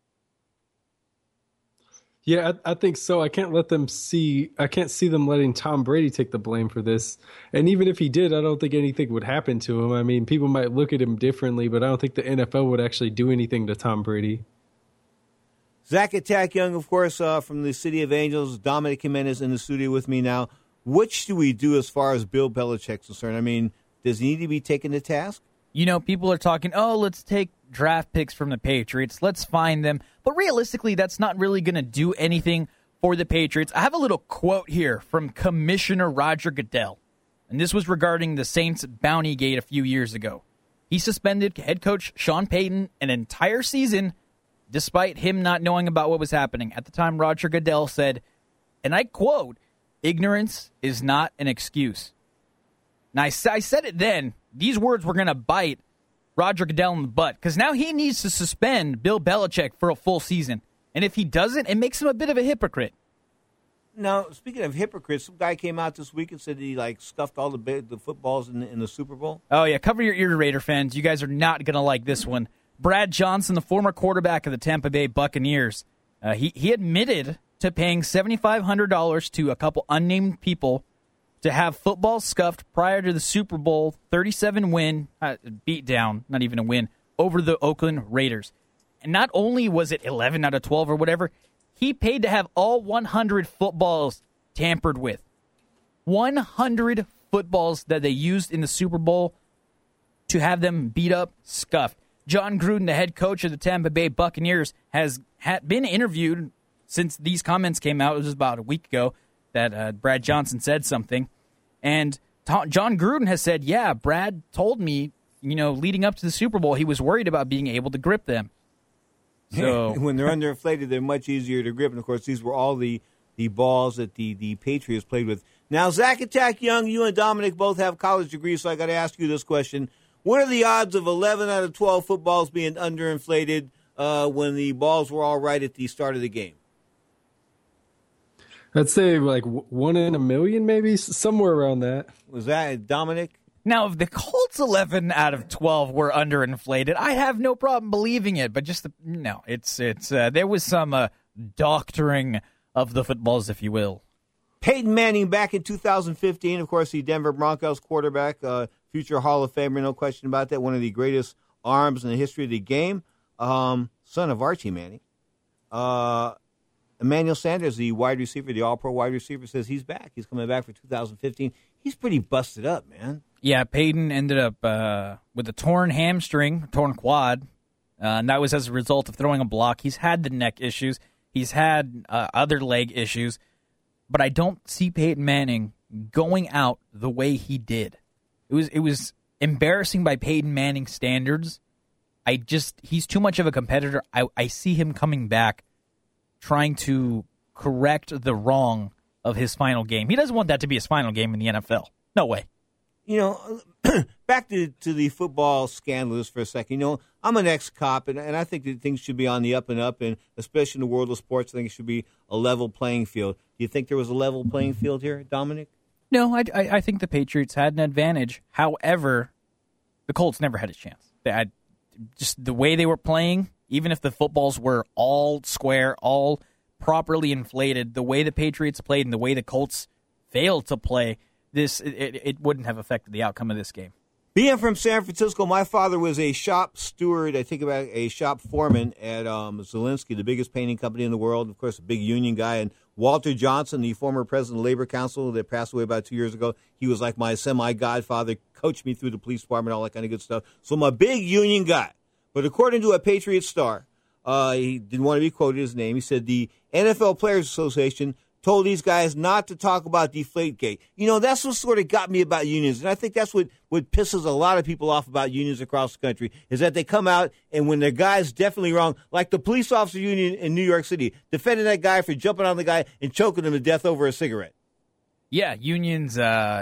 Yeah, I think so. I can't see them letting Tom Brady take the blame for this. And even if he did, I don't think anything would happen to him. I mean, people might look at him differently, but I don't think the NFL would actually do anything to Tom Brady.
Zach Attack Young, of course, from the City of Angels. Dominic Jimenez in the studio with me now. What should we do as far as Bill Belichick's concerned? I mean, does he need to be taken to task?
People are talking, let's take draft picks from the Patriots. Let's find them. But realistically, that's not really going to do anything for the Patriots. I have a little quote here from Commissioner Roger Goodell, and this was regarding the Saints bounty gate a few years ago. He suspended head coach Sean Payton an entire season despite him not knowing about what was happening. At the time, Roger Goodell said, and I quote, "Ignorance is not an excuse." Now, I said it then. These words were going to bite Roger Goodell in the butt because now he needs to suspend Bill Belichick for a full season. And if he doesn't, it makes him a bit of a hypocrite.
Now, speaking of hypocrites, some guy came out this week and said he stuffed all the footballs in the Super Bowl.
Oh, yeah. Cover your ear, Raider fans. You guys are not going to like this one. Brad Johnson, the former quarterback of the Tampa Bay Buccaneers, he admitted to paying $7,500 to a couple unnamed people to have football scuffed prior to the Super Bowl 37 win, beat down, not even a win, over the Oakland Raiders. And not only was it 11 out of 12 or whatever, he paid to have all 100 footballs tampered with. 100 footballs that they used in the Super Bowl to have them beat up, scuffed. John Gruden, the head coach of the Tampa Bay Buccaneers, has been interviewed since these comments came out. It was about a week ago that Brad Johnson said something. And John Gruden has said, yeah, Brad told me, leading up to the Super Bowl, he was worried about being able to grip them. So
when they're underinflated, they're much easier to grip. And, of course, these were all the balls that the Patriots played with. Now, Zach Attack Young, you and Dominic both have college degrees, so I got to ask you this question. What are the odds of 11 out of 12 footballs being underinflated when the balls were all right at the start of the game?
I'd say like 1 in a million, maybe somewhere around that.
Was that Dominic?
Now, if the Colts 11 out of 12 were underinflated, I have no problem believing it. But just there was some doctoring of the footballs, if you will.
Peyton Manning back in 2015, of course, the Denver Broncos quarterback, future Hall of Famer, no question about that. One of the greatest arms in the history of the game. Son of Archie Manning. Emmanuel Sanders, the wide receiver, the all-pro wide receiver, says he's back. He's coming back for 2015. He's pretty busted up, man.
Yeah, Peyton ended up with a torn hamstring, torn quad, and that was as a result of throwing a block. He's had the neck issues. He's had other leg issues. But I don't see Peyton Manning going out the way he did. It was embarrassing by Peyton Manning standards. He's too much of a competitor. I see him coming back trying to correct the wrong of his final game. He doesn't want that to be his final game in the NFL. No way.
Back to the football scandals for a second. I'm an ex-cop, and I think that things should be on the up and up, and especially in the world of sports, I think it should be a level playing field. Do you think there was a level playing field here, Dominic?
No, I think the Patriots had an advantage. However, the Colts never had a chance. Just the way they were playing, even if the footballs were all square, all properly inflated, the way the Patriots played and the way the Colts failed to play, it wouldn't have affected the outcome of this game.
Being from San Francisco, my father was a shop steward, I think about a shop foreman at Zelensky, the biggest painting company in the world, of course, a big union guy. And Walter Johnson, the former president of the Labor Council that passed away about 2 years ago, he was like my semi-godfather, coached me through the police department, all that kind of good stuff. So I'm a big union guy. But according to a Patriot Star, he didn't want to be quoted his name, he said the NFL Players Association told these guys not to talk about Deflategate. That's what sort of got me about unions. And I think that's what pisses a lot of people off about unions across the country, is that they come out and when their guy's definitely wrong, like the police officer union in New York City, defending that guy for jumping on the guy and choking him to death over a cigarette.
Yeah, unions,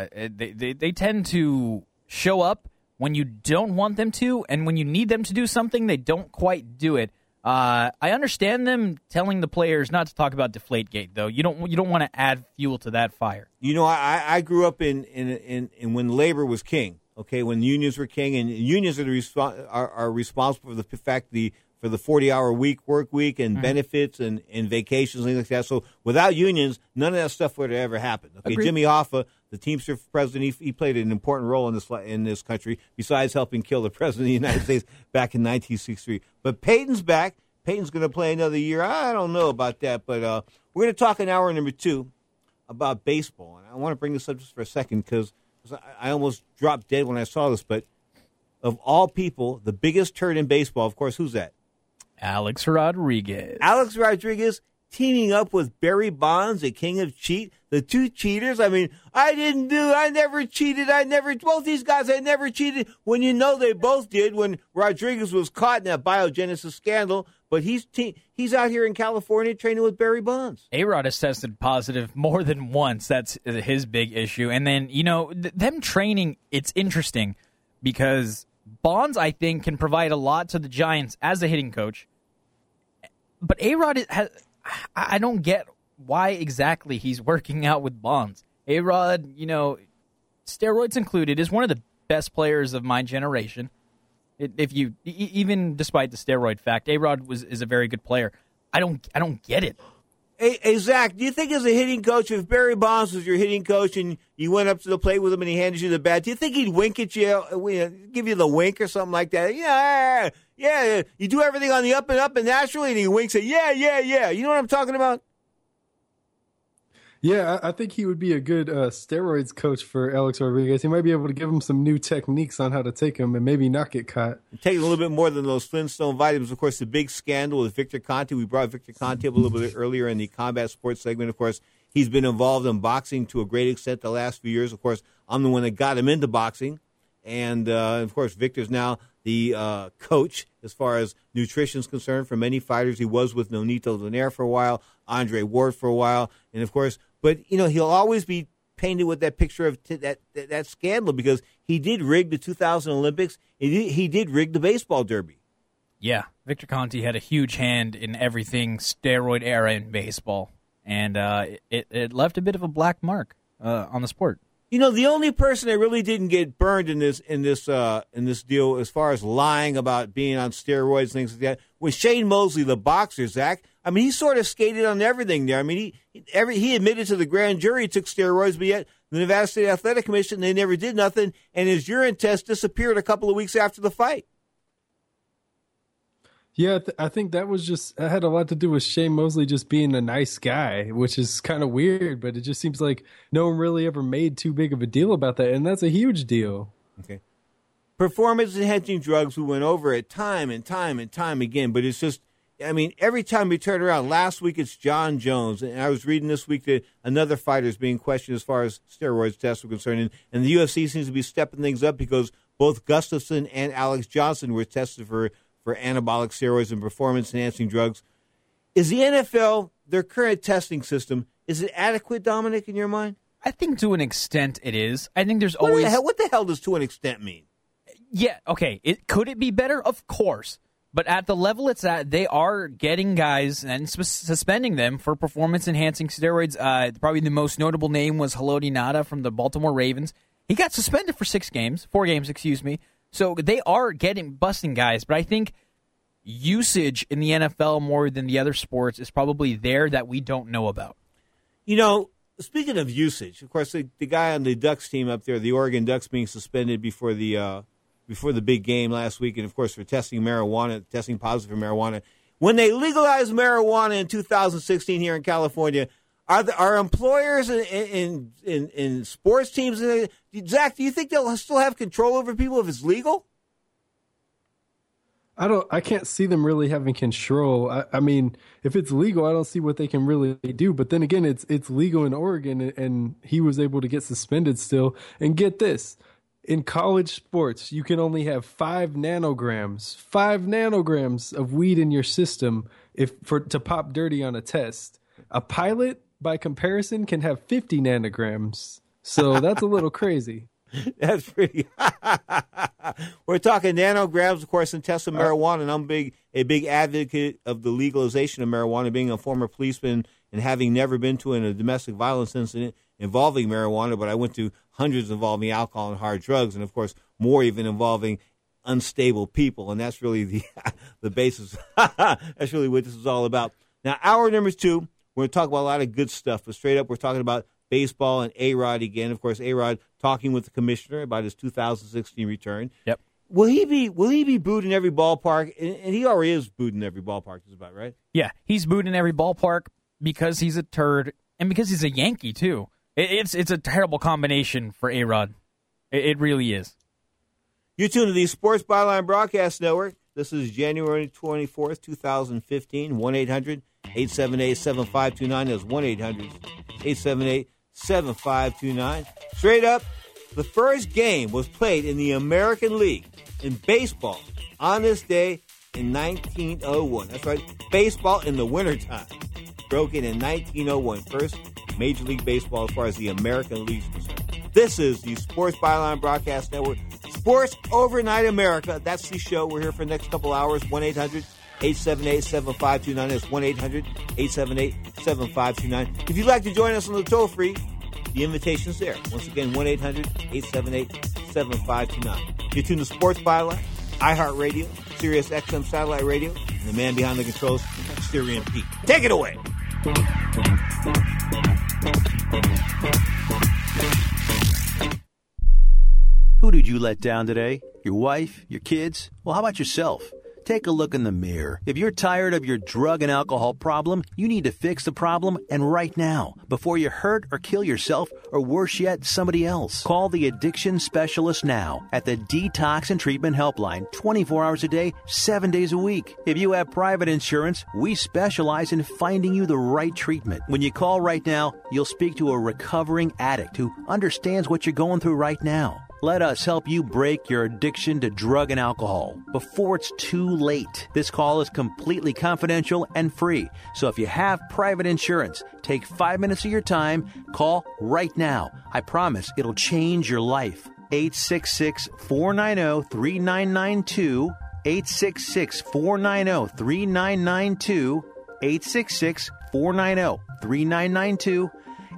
they tend to show up when you don't want them to, and when you need them to do something, they don't quite do it. I understand them telling the players not to talk about Deflategate, though. You don't want to add fuel to that fire.
I grew up in when labor was king. Okay, when unions were king, and unions are responsible for the fact for the 40-hour work week and benefits and vacations and things like that. So without unions, none of that stuff would have ever happened. Okay,
Agreed.
Jimmy Hoffa, the Teamster president, he played an important role in this country, besides helping kill the president of the United States back in 1963. But Peyton's back. Peyton's going to play another year. I don't know about that, but we're going to talk in hour number 2 about baseball. And I want to bring this up just for a second because I almost dropped dead when I saw this. But of all people, the biggest turd in baseball, of course, who's that?
Alex Rodriguez.
Alex Rodriguez teaming up with Barry Bonds, the king of cheat. The two cheaters. I mean, I never cheated. Both these guys, I never cheated. When they both did when Rodriguez was caught in that biogenesis scandal. But he's out here in California training with Barry Bonds.
A-Rod has tested positive more than once. That's his big issue. And then, them training, it's interesting because Bonds, I think, can provide a lot to the Giants as a hitting coach. But A-Rod I don't get why exactly he's working out with Bonds. A-Rod, steroids included, is one of the best players of my generation. Even despite the steroid fact, A-Rod is a very good player. I don't get it.
Hey, Zach, do you think as a hitting coach, if Barry Bonds was your hitting coach and you went up to the plate with him and he handed you the bat, do you think he'd wink at you, give you the wink or something like that? Yeah. You do everything on the up and naturally, and he winks at, yeah. You know what I'm talking about?
Yeah, I think he would be a good steroids coach for Alex Rodriguez. He might be able to give him some new techniques on how to take him and maybe not get caught.
Take a little bit more than those Flintstone vitamins. Of course, the big scandal with Victor Conte. We brought Victor Conte up a little bit earlier in the combat sports segment. Of course, he's been involved in boxing to a great extent the last few years. Of course, I'm the one that got him into boxing. And, of course, Victor's now the coach as far as nutrition is concerned for many fighters. He was with Nonito Donaire for a while, Andre Ward for a while. And, of course, but, he'll always be painted with that picture of that scandal because he did rig the 2000 Olympics. He did rig the baseball derby.
Yeah, Victor Conte had a huge hand in everything steroid era in baseball. and it left a bit of a black mark on the sport.
You know, the only person that really didn't get burned in this deal, as far as lying about being on steroids, things like that, was Shane Mosley, the boxer, Zach. I mean, he sort of skated on everything there. I mean, he admitted to the grand jury he took steroids, but yet the Nevada State Athletic Commission, they never did nothing, and his urine test disappeared a couple of weeks after the fight.
Yeah, I think that had a lot to do with Shane Mosley just being a nice guy, which is kind of weird, but it just seems like no one really ever made too big of a deal about that, and that's a huge deal.
Okay. Performance-enhancing drugs, we went over it time and time and time again, but it's just, I mean, every time we turn around, last week it's John Jones, and I was reading this week that another fighter is being questioned as far as steroids tests were concerned, and the UFC seems to be stepping things up because both Gustafsson and Alex Johnson were tested for anabolic steroids and performance-enhancing drugs. Is the NFL, their current testing system, is it adequate, Dominic, in your mind?
I think to an extent it is. I think there's always...
What the hell does to an extent mean?
Yeah, okay. Could it be better? Of course. But at the level it's at, they are getting guys and suspending them for performance-enhancing steroids. Probably the most notable name was Haloti Ngata from the Baltimore Ravens. He got suspended for 4 games. So they are busting guys, but I think usage in the NFL more than the other sports is probably there that we don't know about.
You know, speaking of usage, of course, the guy on the Ducks team up there, the Oregon Ducks, being suspended before the big game last week, and of course for testing positive for marijuana. When they legalized marijuana in 2016 here in California, are employers in sports teams? Zach, do you think they'll still have control over people if it's legal?
I can't see them really having control. I mean, if it's legal, I don't see what they can really do. But then again, it's legal in Oregon, and he was able to get suspended still. And get this, in college sports, you can only have 5 nanograms of weed in your system to pop dirty on a test. A pilot, by comparison, can have 50 nanograms. So that's a little crazy.
That's pretty. We're talking nanograms, of course, in tests of marijuana, and I'm a big advocate of the legalization of marijuana, being a former policeman and having never been to a domestic violence incident involving marijuana, but I went to hundreds involving alcohol and hard drugs, and, of course, more even involving unstable people, and that's really the basis. That's really what this is all about. Now, hour number 2, we're going to talk about a lot of good stuff, but straight up we're talking about baseball and A-Rod again. Of course, A-Rod talking with the commissioner about his 2016 return.
Yep.
Will he be booed in every ballpark? And he already is booed in every ballpark, just about, right?
Yeah, he's booed in every ballpark because he's a turd and because he's a Yankee, too. It's a terrible combination for A-Rod. It really is.
You're tuned to the Sports Byline Broadcast Network. This is January 24th, 2015, 1-800-878-7529. That's 1-800-878-7529. Straight up, the first game was played in the American League in baseball on this day in 1901. That's right, baseball in the wintertime. Broken in 1901. First Major League Baseball as far as the American League is concerned. This is the Sports Byline Broadcast Network. Sports Overnight America. That's the show. We're here for the next couple hours. 1-800-878-7529. That's 1-800-878-7529. If you'd like to join us on the toll-free, the invitation's there. Once again, 1-800-878-7529. You're tuned to Sports Byline, iHeartRadio, Sirius XM Satellite Radio, and the man behind the controls, Styrian Pete. Take it away.
Who did you let down today? Your wife? Your kids? Well, how about yourself? Take a look in the mirror. If you're tired of your drug and alcohol problem, you need to fix the problem, and right now, before you hurt or kill yourself, or worse yet, somebody else. Call the addiction specialist now at the Detox and Treatment Helpline, 24 hours a day, 7 days a week. If you have private insurance, we specialize in finding you the right treatment. When you call right now, you'll speak to a recovering addict who understands what you're going through right now. Let us help you break your addiction to drug and alcohol before it's too late. This call is completely confidential and free. So if you have private insurance, take 5 minutes of your time. Call right now. I promise it'll change your life. 866-490-3992. 866-490-3992. 866-490-3992. 866-490-3992.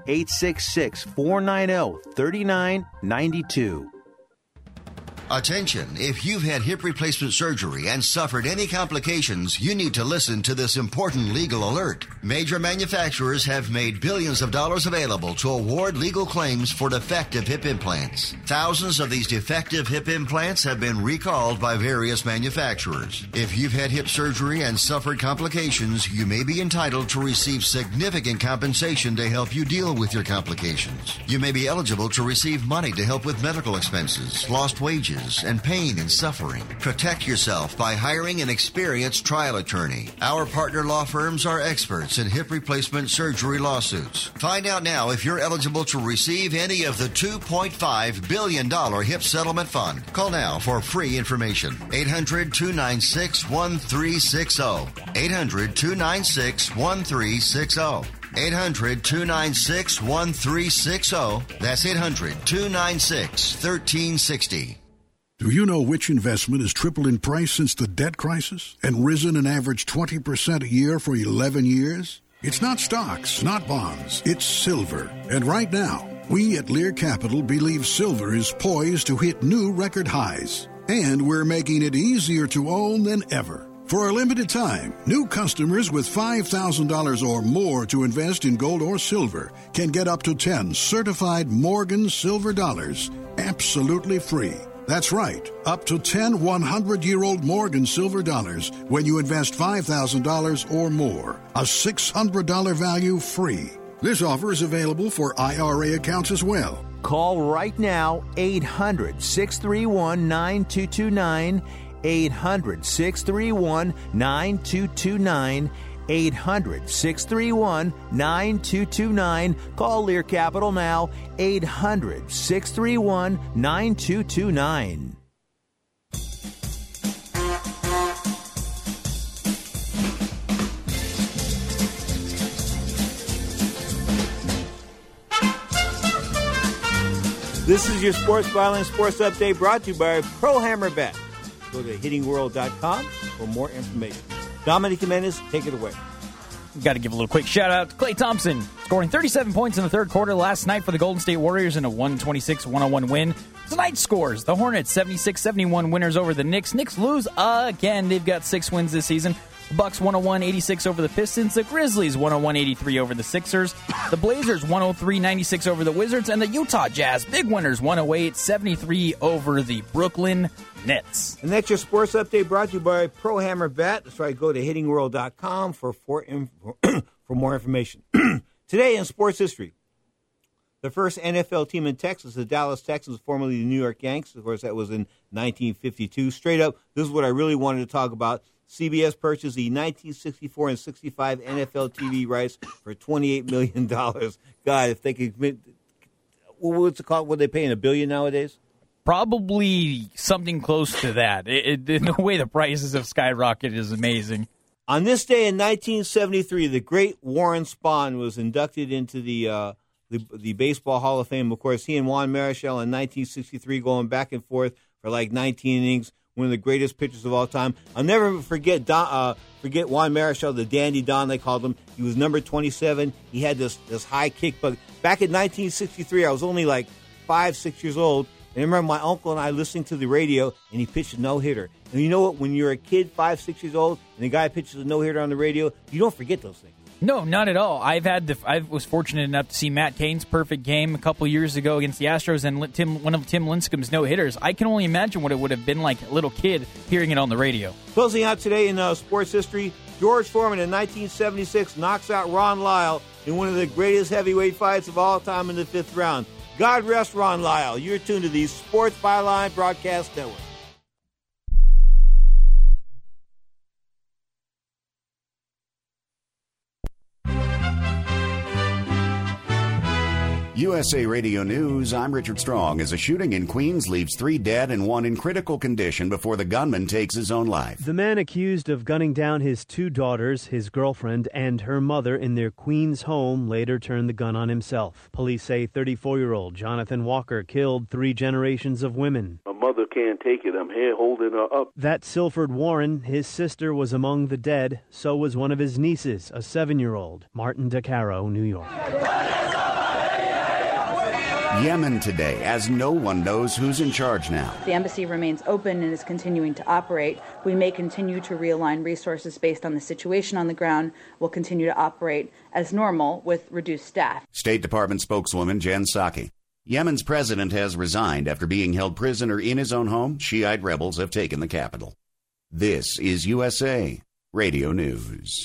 866-490-3992.
Attention, if you've had hip replacement surgery and suffered any complications, you need to listen to this important legal alert. Major manufacturers have made billions of dollars available to award legal claims for defective hip implants. Thousands of these defective hip implants have been recalled by various manufacturers. If you've had hip surgery and suffered complications, you may be entitled to receive significant compensation to help you deal with your complications. You may be eligible to receive money to help with medical expenses, lost wages, and pain and suffering. Protect yourself by hiring an experienced trial attorney. Our partner law firms are experts in hip replacement surgery lawsuits. Find out now if you're eligible to receive any of the $2.5 billion hip settlement fund. Call now for free information. 800-296-1360. 800-296-1360. 800-296-1360. That's 800-296-1360.
Do you know which investment has tripled in price since the debt crisis and risen an average 20% a year for 11 years? It's not stocks, not bonds. It's silver. And right now, we at Lear Capital believe silver is poised to hit new record highs. And we're making it easier to own than ever. For a limited time, new customers with $5,000 or more to invest in gold or silver can get up to 10 certified Morgan silver dollars absolutely free. That's right, up to 10 100-year-old Morgan silver dollars when you invest $5,000 or more. A $600 value free. This offer is available for IRA accounts as well.
Call right now, 800-631-9229, 800-631-9229, 800-631-9229. Call Lear Capital now, 800-631-9229.
This is your Sports Violence Sports Update brought to you by Pro Hammer Bet. Go to hittingworld.com for more information. Dominic Jimenez, take it away.
Got to give a little quick shout-out to Klay Thompson, scoring 37 points in the third quarter last night for the Golden State Warriors in a 126-101 win. Tonight's scores, the Hornets 76-71 winners over the Knicks. Knicks lose again. They've got 6 wins this season. The Bucks 101-86 over the Pistons. The Grizzlies 101-83 over the Sixers. The Blazers 103-96 over the Wizards. And the Utah Jazz, big winners, 108-73 over the Brooklyn Nets.
And that's your sports update brought to you by Pro Hammer Bet. That's right. Go to hittingworld.com for more information. Today in sports history, the first NFL team in Texas, the Dallas Texans, formerly the New York Yankees. Of course, that was in 1952. Straight up, this is what I really wanted to talk about. CBS purchased the 1964 and 65 NFL TV rights for $28 million. God, if they could, what's it called? What are they paying, $1 billion nowadays?
Probably something close to that. The way the prices have skyrocketed is amazing.
On this day in 1973, the great Warren Spahn was inducted into the Baseball Hall of Fame. Of course, he and Juan Marichal in 1963 going back and forth for like 19 innings. One of the greatest pitchers of all time. I'll never forget Juan Marichal, the Dandy Don, they called him. He was number 27. He had this high kick. But back in 1963, I was only like 5-6 years old. And I remember my uncle and I listening to the radio, and he pitched a no-hitter. And you know what? When you're a kid, 5-6 years old, and the guy pitches a no-hitter on the radio, you don't forget those things.
No, not at all. I was fortunate enough to see Matt Cain's perfect game a couple years ago against the Astros and one of Tim Lincecum's no-hitters. I can only imagine what it would have been like a little kid hearing it on the radio.
Closing out today in sports history, George Foreman in 1976 knocks out Ron Lyle in one of the greatest heavyweight fights of all time in the 5th round. God rest Ron Lyle. You're tuned to the Sports Byline Broadcast Network.
USA Radio News, I'm Richard Strong. As a shooting in Queens leaves 3 dead and 1 in critical condition before the gunman takes his own life.
The man accused of gunning down his 2 daughters, his girlfriend, and her mother in their Queens home later turned the gun on himself. Police say 34-year-old Jonathan Walker killed 3 generations of women.
My mother
can't take it. I'm here holding her up.
That's Silford Warren. His sister was among the dead. So was one of his nieces, a 7-year-old. Martin DeCaro, New York.
Yemen today, as no one knows who's in charge now.
The embassy remains open and is continuing to operate. We may continue to realign resources based on the situation on the ground. We'll continue to operate as normal with reduced staff.
State Department spokeswoman Jen Psaki. Yemen's president has resigned after being held prisoner in his own home. Shiite rebels have taken the capital. This is USA Radio News.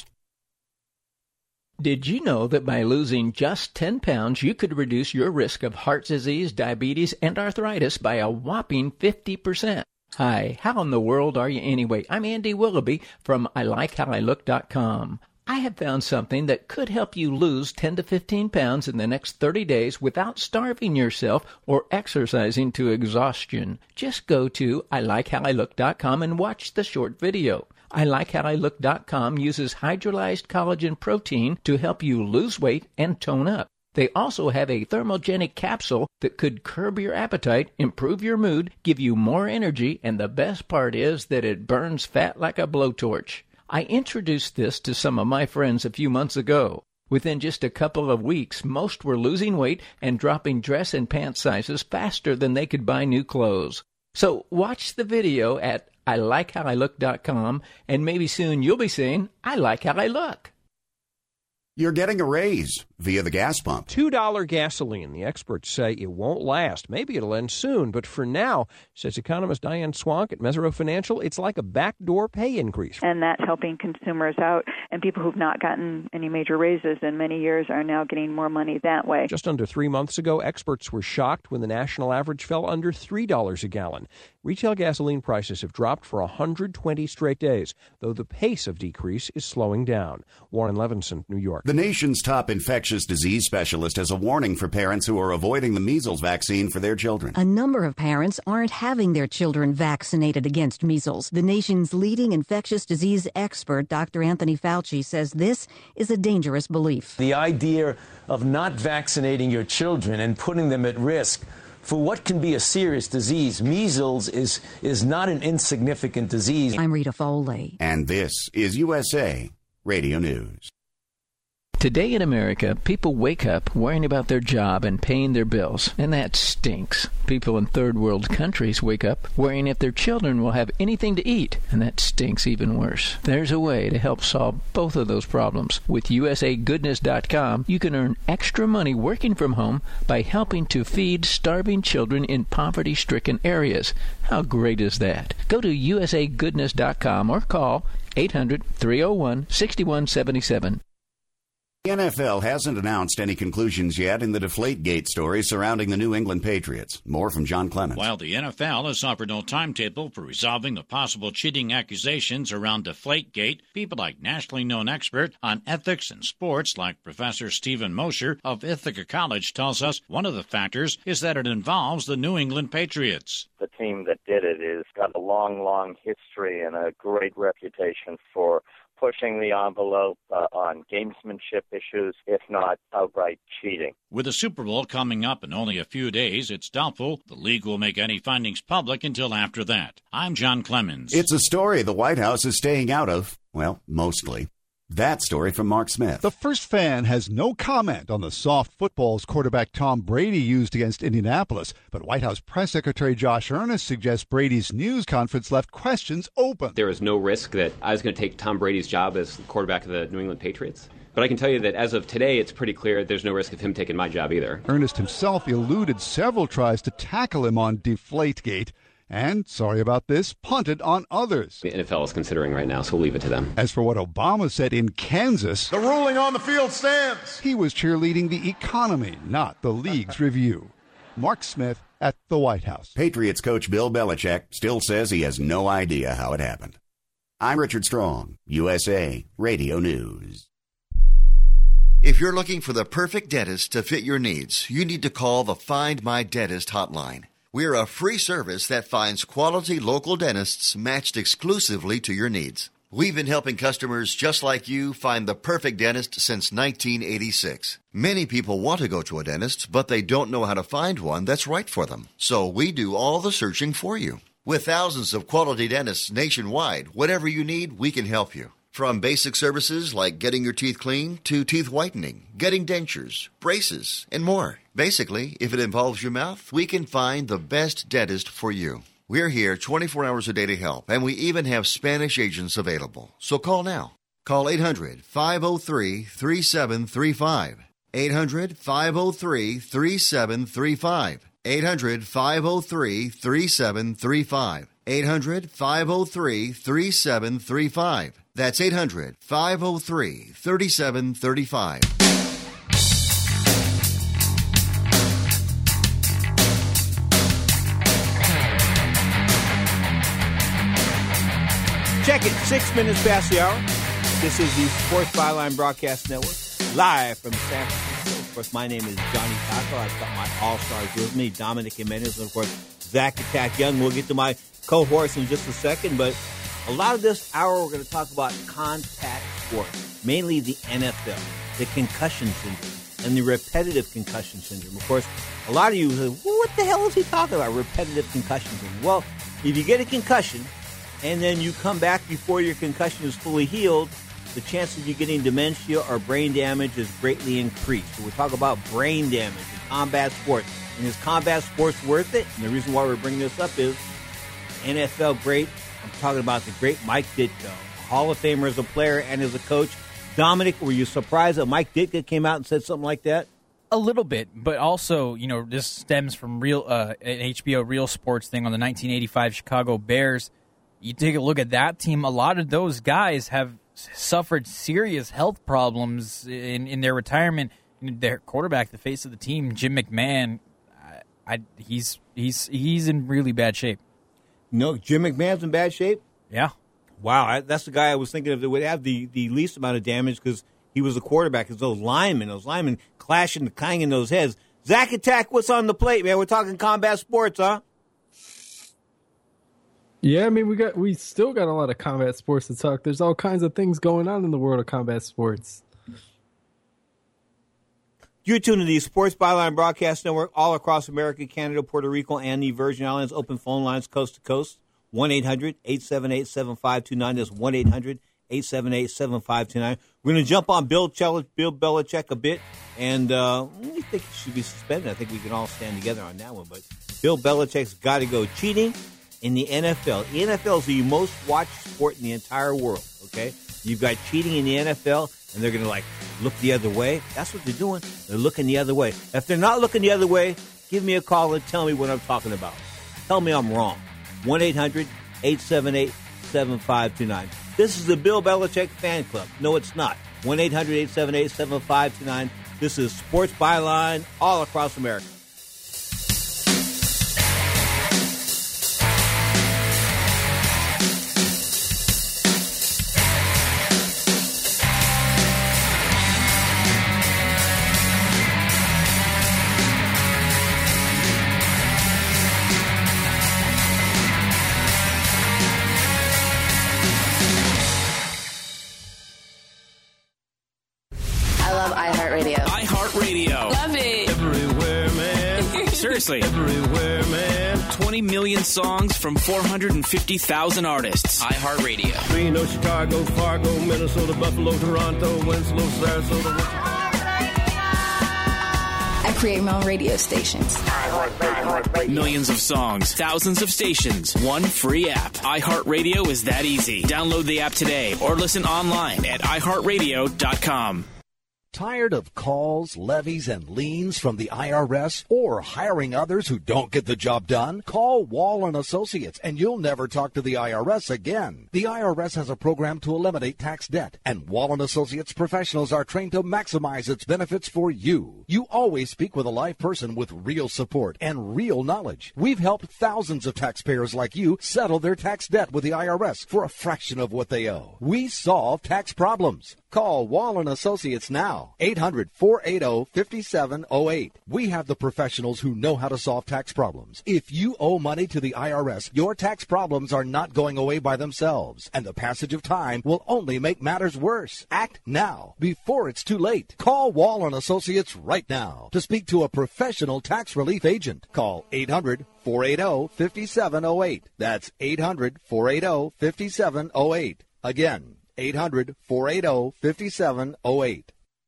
Did you know that by losing just 10 pounds, you could reduce your risk of heart disease, diabetes, and arthritis by a whopping 50%? Hi, how in the world are you anyway? I'm Andy Willoughby from ILikeHowILook.com. I have found something that could help you lose 10 to 15 pounds in the next 30 days without starving yourself or exercising to exhaustion. Just go to ILikeHowILook.com and watch the short video. ILikeHowILook.com uses hydrolyzed collagen protein to help you lose weight and tone up. They also have a thermogenic capsule that could curb your appetite, improve your mood, give you more energy, and the best part is that it burns fat like a blowtorch. I introduced this to some of my friends a few months ago. Within just a couple of weeks, most were losing weight and dropping dress and pant sizes faster than they could buy new clothes. So watch the video at ILikeHowILook.com, and maybe soon you'll be saying, I like how I look.
You're getting a raise via the gas pump.
$2 gasoline. The experts say it won't last. Maybe it'll end soon, but for now, says economist Diane Swank at Mesirow Financial, it's like a backdoor pay increase.
And that's helping consumers out, and people who've not gotten any major raises in many years are now getting more money that way.
Just under 3 months ago, experts were shocked when the national average fell under $3 a gallon. Retail gasoline prices have dropped for 120 straight days, though the pace of decrease is slowing down. Warren Levinson, New York.
The nation's top infectious disease specialist has a warning for parents who are avoiding the measles vaccine for their children.
A number of parents aren't having their children vaccinated against measles. The nation's leading infectious disease expert, Dr. Anthony Fauci, says this is a dangerous belief.
The idea of not vaccinating your children and putting them at risk for what can be a serious disease. Measles is not an insignificant disease.
I'm Rita Foley.
And this is USA Radio News.
Today in America, people wake up worrying about their job and paying their bills, and that stinks. People in third world countries wake up worrying if their children will have anything to eat, and that stinks even worse. There's a way to help solve both of those problems. With USAGoodness.com, you can earn extra money working from home by helping to feed starving children in poverty-stricken areas. How great is that? Go to USAGoodness.com or call 800-301-6177.
The NFL hasn't announced any conclusions yet in the Deflategate story surrounding the New England Patriots. More from John Clemens.
While the NFL has offered no timetable for resolving the possible cheating accusations around Deflategate, people like nationally known expert on ethics and sports like Professor Stephen Mosher of Ithaca College tells us one of the factors is that it involves the New England Patriots.
The team that did it has got a long history and a great reputation for pushing the envelope on gamesmanship issues, if not outright cheating.
With the Super Bowl coming up in only a few days, it's doubtful the league will make any findings public until after that. I'm John Clemens.
It's a story the White House is staying out of, well, mostly. That story from Mark Smith.
The First Fan has no comment on the soft footballs quarterback Tom Brady used against Indianapolis, but White House Press Secretary Josh Earnest suggests Brady's news conference left questions open.
There was no risk that I was going to take Tom Brady's job as quarterback of the New England Patriots. But I can tell you that as of today, it's pretty clear there's no risk of him taking my job either.
Earnest himself eluded several tries to tackle him on Deflategate. And, sorry about this, punted on others.
The NFL is considering right now, so we'll leave it to them.
As for what Obama said in Kansas,
the ruling on the field stands.
He was cheerleading the economy, not the league's review. Mark Smith at the White House.
Patriots coach Bill Belichick still says he has no idea how it happened. I'm Richard Strong, USA Radio News.
If you're looking for the perfect dentist to fit your needs, you need to call the Find My Dentist hotline. We're a free service that finds quality local dentists matched exclusively to your needs. We've been helping customers just like you find the perfect dentist since 1986. Many people want to go to a dentist, but they don't know how to find one that's right for them. So we do all the searching for you. With thousands of quality dentists nationwide, whatever you need, we can help you. From basic services like getting your teeth clean to teeth whitening, getting dentures, braces, and more. Basically, if it involves your mouth, we can find the best dentist for you. We're here 24 hours a day to help, and we even have Spanish agents available. So call now. Call 800-503-3735. 800-503-3735. 800-503-3735. 800-503-3735. That's 800-503-3735.
Check it, 6 minutes past the hour. This is the Sports Byline Broadcast Network, live from San Francisco. Of course, my name is Johnny Taco. I've got my all-stars with me, Dominic Jimenez, and of course, Zach Attack Young. We'll get to my cohorts in just a second, but a lot of this hour we're going to talk about contact sports, mainly the NFL, the concussion syndrome, and the repetitive concussion syndrome. Of course, a lot of you say, well, what the hell is he talking about, repetitive concussion syndrome? Well, if you get a concussion and then you come back before your concussion is fully healed, the chance of you getting dementia or brain damage is greatly increased. So we're talking about brain damage in combat sports. And is combat sports worth it? And the reason why we're bringing this up is NFL great. I'm talking about the great Mike Ditka, Hall of Famer as a player and as a coach. Dominic, were you surprised that Mike Ditka came out and said something like that?
A little bit, but also, this stems from an HBO Real Sports thing on the 1985 Chicago Bears. You take a look at that team, a lot of those guys have suffered serious health problems in their retirement. Their quarterback, the face of the team, Jim McMahon, he's in really bad shape.
No, Jim McMahon's in bad shape?
Yeah.
Wow, that's the guy I was thinking of that would have the least amount of damage because he was a quarterback. Because those linemen clanging those heads. Zach Attack, what's on the plate, man? We're talking combat sports, huh?
Yeah, I mean, we still got a lot of combat sports to talk. There's all kinds of things going on in the world of combat sports.
You're tuned to the Sports Byline Broadcast Network all across America, Canada, Puerto Rico, and the Virgin Islands. Open phone lines coast to coast. 1-800-878-7529. That's 1-800-878-7529. We're going to jump on Bill Belichick a bit, and we think he should be suspended. I think we can all stand together on that one. But Bill Belichick's got to go. Cheating in the NFL. The NFL is the most watched sport in the entire world, okay? You've got cheating in the NFL, and they're going to, look the other way. That's what they're doing. They're looking the other way. If they're not looking the other way, give me a call and tell me what I'm talking about. Tell me I'm wrong. 1-800-878-7529. This is the Bill Belichick Fan Club. No, it's not. 1-800-878-7529. This is Sports Byline all across America.
Seriously. Everywhere, man. 20 million songs from 450,000 artists. iHeartRadio.
Reno, Chicago, Fargo, Minnesota, Buffalo, Toronto, Winslow, Sarasota.
I create my own radio stations.
Millions of songs, thousands of stations, one free app. iHeartRadio is that easy. Download the app today or listen online at iHeartRadio.com.
Tired of calls, levies, and liens from the IRS or hiring others who don't get the job done? Call Wall & Associates and you'll never talk to the IRS again. The IRS has a program to eliminate tax debt, and Wall & Associates professionals are trained to maximize its benefits for you. You always speak with a live person with real support and real knowledge. We've helped thousands of taxpayers like you settle their tax debt with the IRS for a fraction of what they owe. We solve tax problems. Call Wall & Associates now. 800-480-5708. We have the professionals who know how to solve tax problems. If you owe money to the IRS, your tax problems are not going away by themselves, and the passage of time will only make matters worse. Act now, before it's too late. Call Wall & Associates right now to speak to a professional tax relief agent. Call 800-480-5708. That's 800-480-5708. Again, 800-480-5708.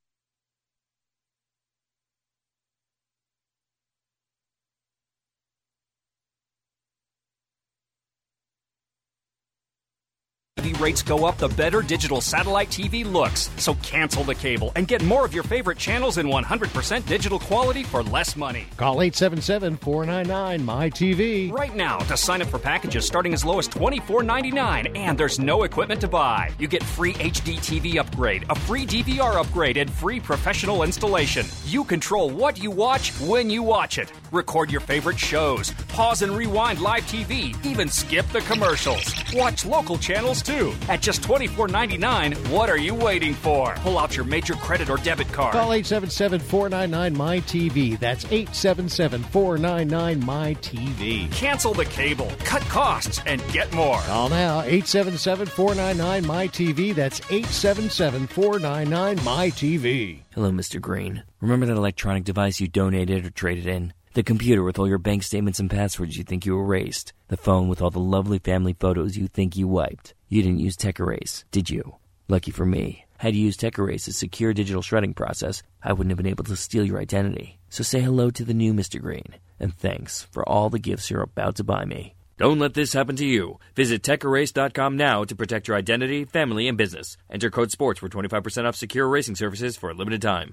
TV rates go up, the better digital satellite TV looks. So cancel the cable and get more of your favorite channels in 100% digital quality for less money.
Call 877-499-MyTV.
Right now to sign up for packages starting as low as $24.99, and there's no equipment to buy. You get free HD TV upgrade, a free DVR upgrade, and free professional installation. You control what you watch when you watch it. Record your favorite shows, pause and rewind live TV, even skip the commercials. Watch local channels too. At just $24.99, what are you waiting for? Pull out your major credit or debit card.
Call 877-499-MyTV. That's 877-499-MyTV.
Cancel the cable, cut costs, and get more.
Call now, 877-499-MyTV. That's 877-499-MyTV.
Hello, Mr. Green. Remember that electronic device you donated or traded in? The computer with all your bank statements and passwords you think you erased? The phone with all the lovely family photos you think you wiped? You didn't use Tech Erase, did you? Lucky for me. Had you used Tech Erase's secure digital shredding process, I wouldn't have been able to steal your identity. So say hello to the new Mr. Green, and thanks for all the gifts you're about to buy me. Don't let this happen to you. Visit TechErase.com now to protect your identity, family, and business. Enter code SPORTS for 25% off secure erasing services for a limited time.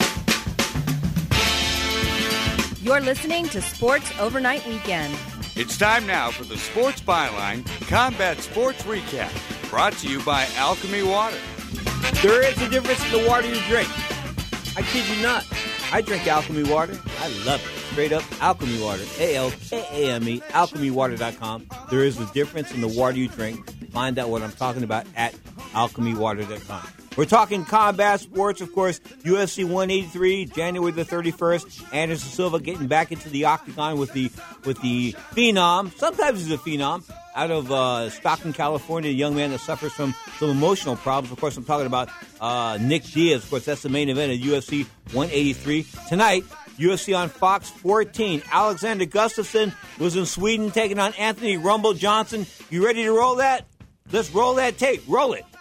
You're listening to Sports Overnight Weekend.
It's time now for the Sports Byline Combat Sports Recap, brought to you by Alchemy Water.
There is a difference in the water you drink. I kid you not. I drink Alchemy Water. I love it. Straight up Alchemy Water. ALKAME, alchemywater.com. There is a difference in the water you drink. Find out what I'm talking about at alchemywater.com. We're talking combat sports, of course. UFC 183, January the 31st. Anderson Silva getting back into the octagon with the phenom. Sometimes he's a phenom. Out of Stockton, California, a young man that suffers from some emotional problems. Of course, I'm talking about Nick Diaz. Of course, that's the main event of UFC 183. Tonight, UFC on Fox 14. Alexander Gustafsson was in Sweden taking on Anthony Rumble Johnson. You ready to roll that? Let's roll that tape. Roll it.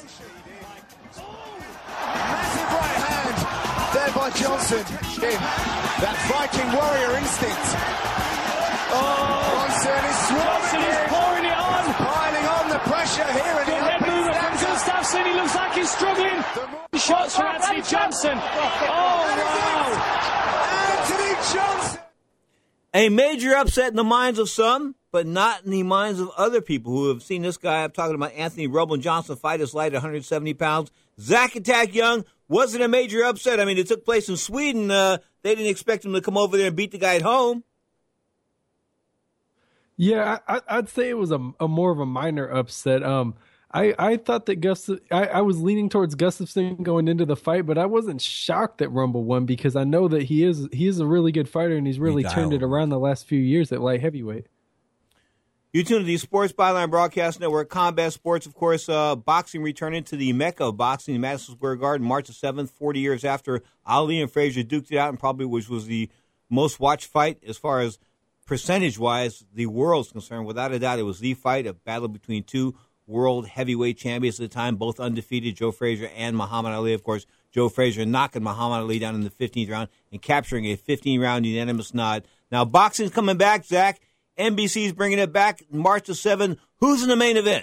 Massive right hand there by Johnson. That Viking warrior instinct. Johnson is pouring it on. Piling on the pressure here.
Good head movement from Gustafsson. He looks like he's struggling. Shots from Anthony Johnson. Oh, wow.
Anthony Johnson.
A major upset in the minds of some, but not in the minds of other people who have seen this guy. I'm talking about Anthony Rumble Johnson fight as light at 170 pounds. Zach Attack Young wasn't a major upset. I mean, it took place in Sweden. They didn't expect him to come over there and beat the guy at home.
Yeah, I'd say it was a more of a minor upset. I thought that I was leaning towards Gustafsson going into the fight, but I wasn't shocked that Rumble won because I know that he is a really good fighter and he's really turned it around the last few years at light heavyweight.
You tune to the Sports Byline Broadcast Network. Combat Sports, of course, boxing returning to the Mecca of boxing in Madison Square Garden, March the 7th, 40 years after Ali and Frazier duked it out, and probably which was the most watched fight as far as percentage-wise the world's concerned. Without a doubt, it was the fight, a battle between two world heavyweight champions at the time, both undefeated, Joe Frazier and Muhammad Ali. Of course, Joe Frazier knocking Muhammad Ali down in the 15th round and capturing a 15-round unanimous nod. Now, boxing's coming back, Zach. NBC's bringing it back March the 7th. Who's in the main event?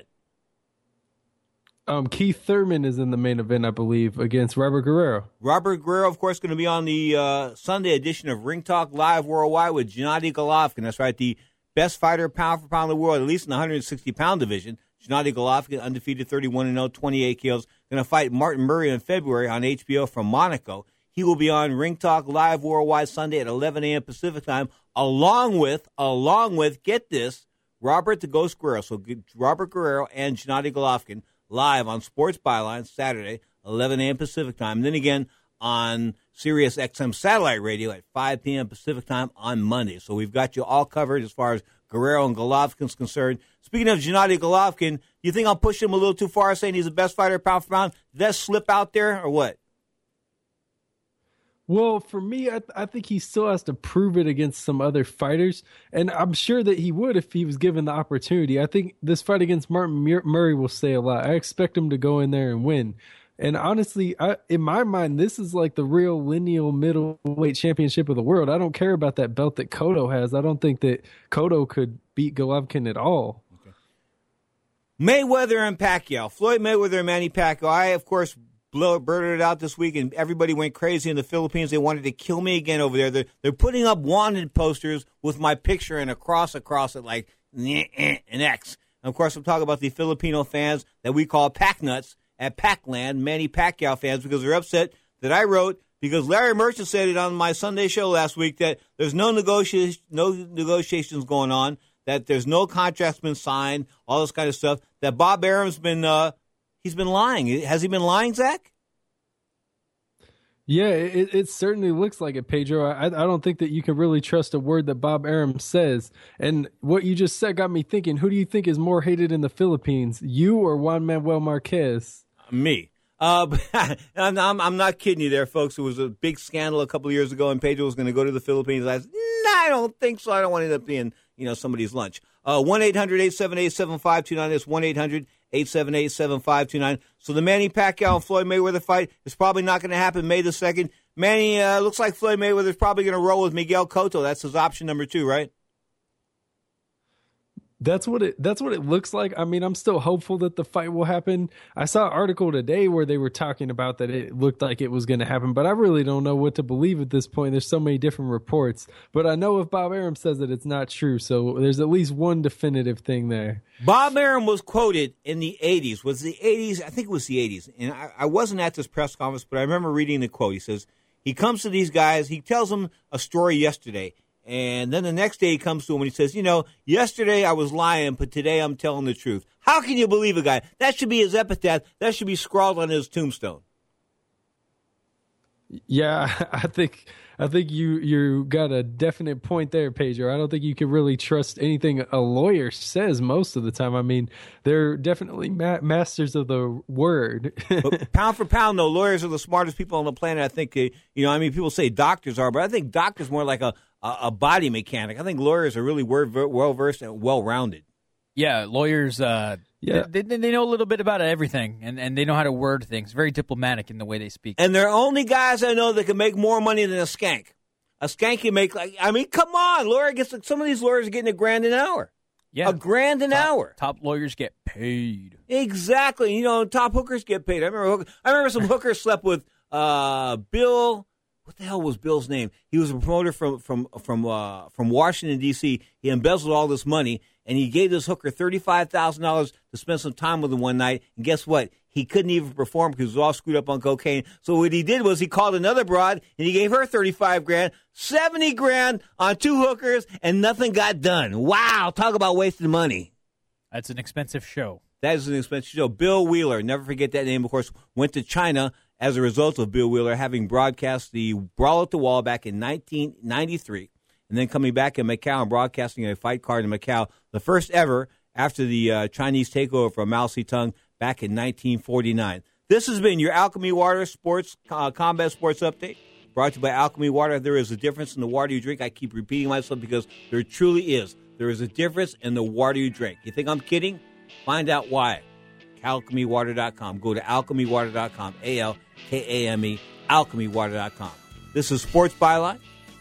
Keith Thurman is in the main event, I believe, against Robert Guerrero.
Robert Guerrero, of course, going to be on the Sunday edition of Ring Talk Live Worldwide with Gennady Golovkin. That's right, the best fighter pound for pound in the world, at least in the 160-pound division. Gennady Golovkin, undefeated 31-0, 28 kills. Going to fight Martin Murray in February on HBO from Monaco. He will be on Ring Talk Live Worldwide Sunday at 11 a.m. Pacific Time, along with, get this, Robert the Ghost Guerrero. So Robert Guerrero and Gennady Golovkin live on Sports Byline Saturday, 11 a.m. Pacific time. And then again on Sirius XM Satellite Radio at 5 p.m. Pacific time on Monday. So we've got you all covered as far as Guerrero and Golovkin's concerned. Speaking of Gennady Golovkin, do you think I'm pushing him a little too far saying he's the best fighter pound for pound? Did that slip out there or what?
Well, for me, I think he still has to prove it against some other fighters, and I'm sure that he would if he was given the opportunity. I think this fight against Martin Murray will say a lot. I expect him to go in there and win. And honestly, in my mind, this is like the real lineal middleweight championship of the world. I don't care about that belt that Cotto has. I don't think that Cotto could beat Golovkin at all.
Okay. Mayweather and Pacquiao. Floyd Mayweather and Manny Pacquiao. I, of course, blurted it out this week, and everybody went crazy in the Philippines. They wanted to kill me again over there. They're putting up wanted posters with my picture and a cross across it like an X. And, of course, I'm talking about the Filipino fans that we call Pac Nuts at Pac-Land, Manny Pacquiao fans, because they're upset that I wrote, because Larry Merchant said it on my Sunday show last week, that there's no negotiations going on, that there's no contracts been signed, all this kind of stuff, that Bob Arum's been he's been lying. Has he been lying, Zach?
Yeah, it certainly looks like it, Pedro. I don't think that you can really trust a word that Bob Arum says. And what you just said got me thinking, who do you think is more hated in the Philippines, you or Juan Manuel Marquez?
Me. I'm not kidding you there, folks. It was a big scandal a couple of years ago, and Pedro was going to go to the Philippines. I said, I don't think so. I don't want to end up being, somebody's lunch. 1-800-878-7529. It's 1-800-878-7529. So the Manny Pacquiao and Floyd Mayweather fight is probably not going to happen May the 2nd. Manny, looks like Floyd Mayweather is probably going to roll with Miguel Cotto. That's his option number 2, right?
That's what it looks like. I mean, I'm still hopeful that the fight will happen. I saw an article today where they were talking about that it looked like it was going to happen, but I really don't know what to believe at this point. There's so many different reports. But I know if Bob Arum says that it's not true, so there's at least one definitive thing there.
Bob Arum was quoted in the 80s. Was the 80s? I think it was the 80s. And I wasn't at this press conference, but I remember reading the quote. He says, he comes to these guys, he tells them a story yesterday. And then the next day he comes to him and he says, yesterday I was lying, but today I'm telling the truth. How can you believe a guy? That should be his epitaph. That should be scrawled on his tombstone.
Yeah, I think you got a definite point there, Pedro. I don't think you can really trust anything a lawyer says most of the time. I mean, they're definitely masters of the word.
But pound for pound, though, lawyers are the smartest people on the planet. I think, people say doctors are, but I think doctors more like a body mechanic. I think lawyers are really well-versed and well-rounded.
Yeah, lawyers, they know a little bit about everything, and they know how to word things. Very diplomatic in the way they speak.
And they're only guys I know that can make more money than a skank. A skank can make, come on. Some of these lawyers are getting $1,000 an hour.
Yeah.
$1,000 an hour.
Top lawyers get paid.
Exactly. Top hookers get paid. I remember some hookers slept with Bill. What the hell was Bill's name? He was a promoter from Washington, D.C. He embezzled all this money, and he gave this hooker $35,000 to spend some time with him one night. And guess what? He couldn't even perform because he was all screwed up on cocaine. So what he did was he called another broad, and he gave her $35,000, $70,000 on 2 hookers, and nothing got done. Wow, talk about wasting money.
That's an expensive show.
That is an expensive show. Bill Wheeler, never forget that name, of course, went to China as a result of Bill Wheeler having broadcast the Brawl at the Wall back in 1993, and then coming back in Macau and broadcasting a fight card in Macau, the first ever after the Chinese takeover from Mao Zedong back in 1949. This has been your Alchemy Water Sports Combat Sports Update, brought to you by Alchemy Water. There is a difference in the water you drink. I keep repeating myself because there truly is. There is a difference in the water you drink. You think I'm kidding? Find out why. AlchemyWater.com. Go to AlchemyWater.com. ALKAME. AlchemyWater.com. This is Sports Byline,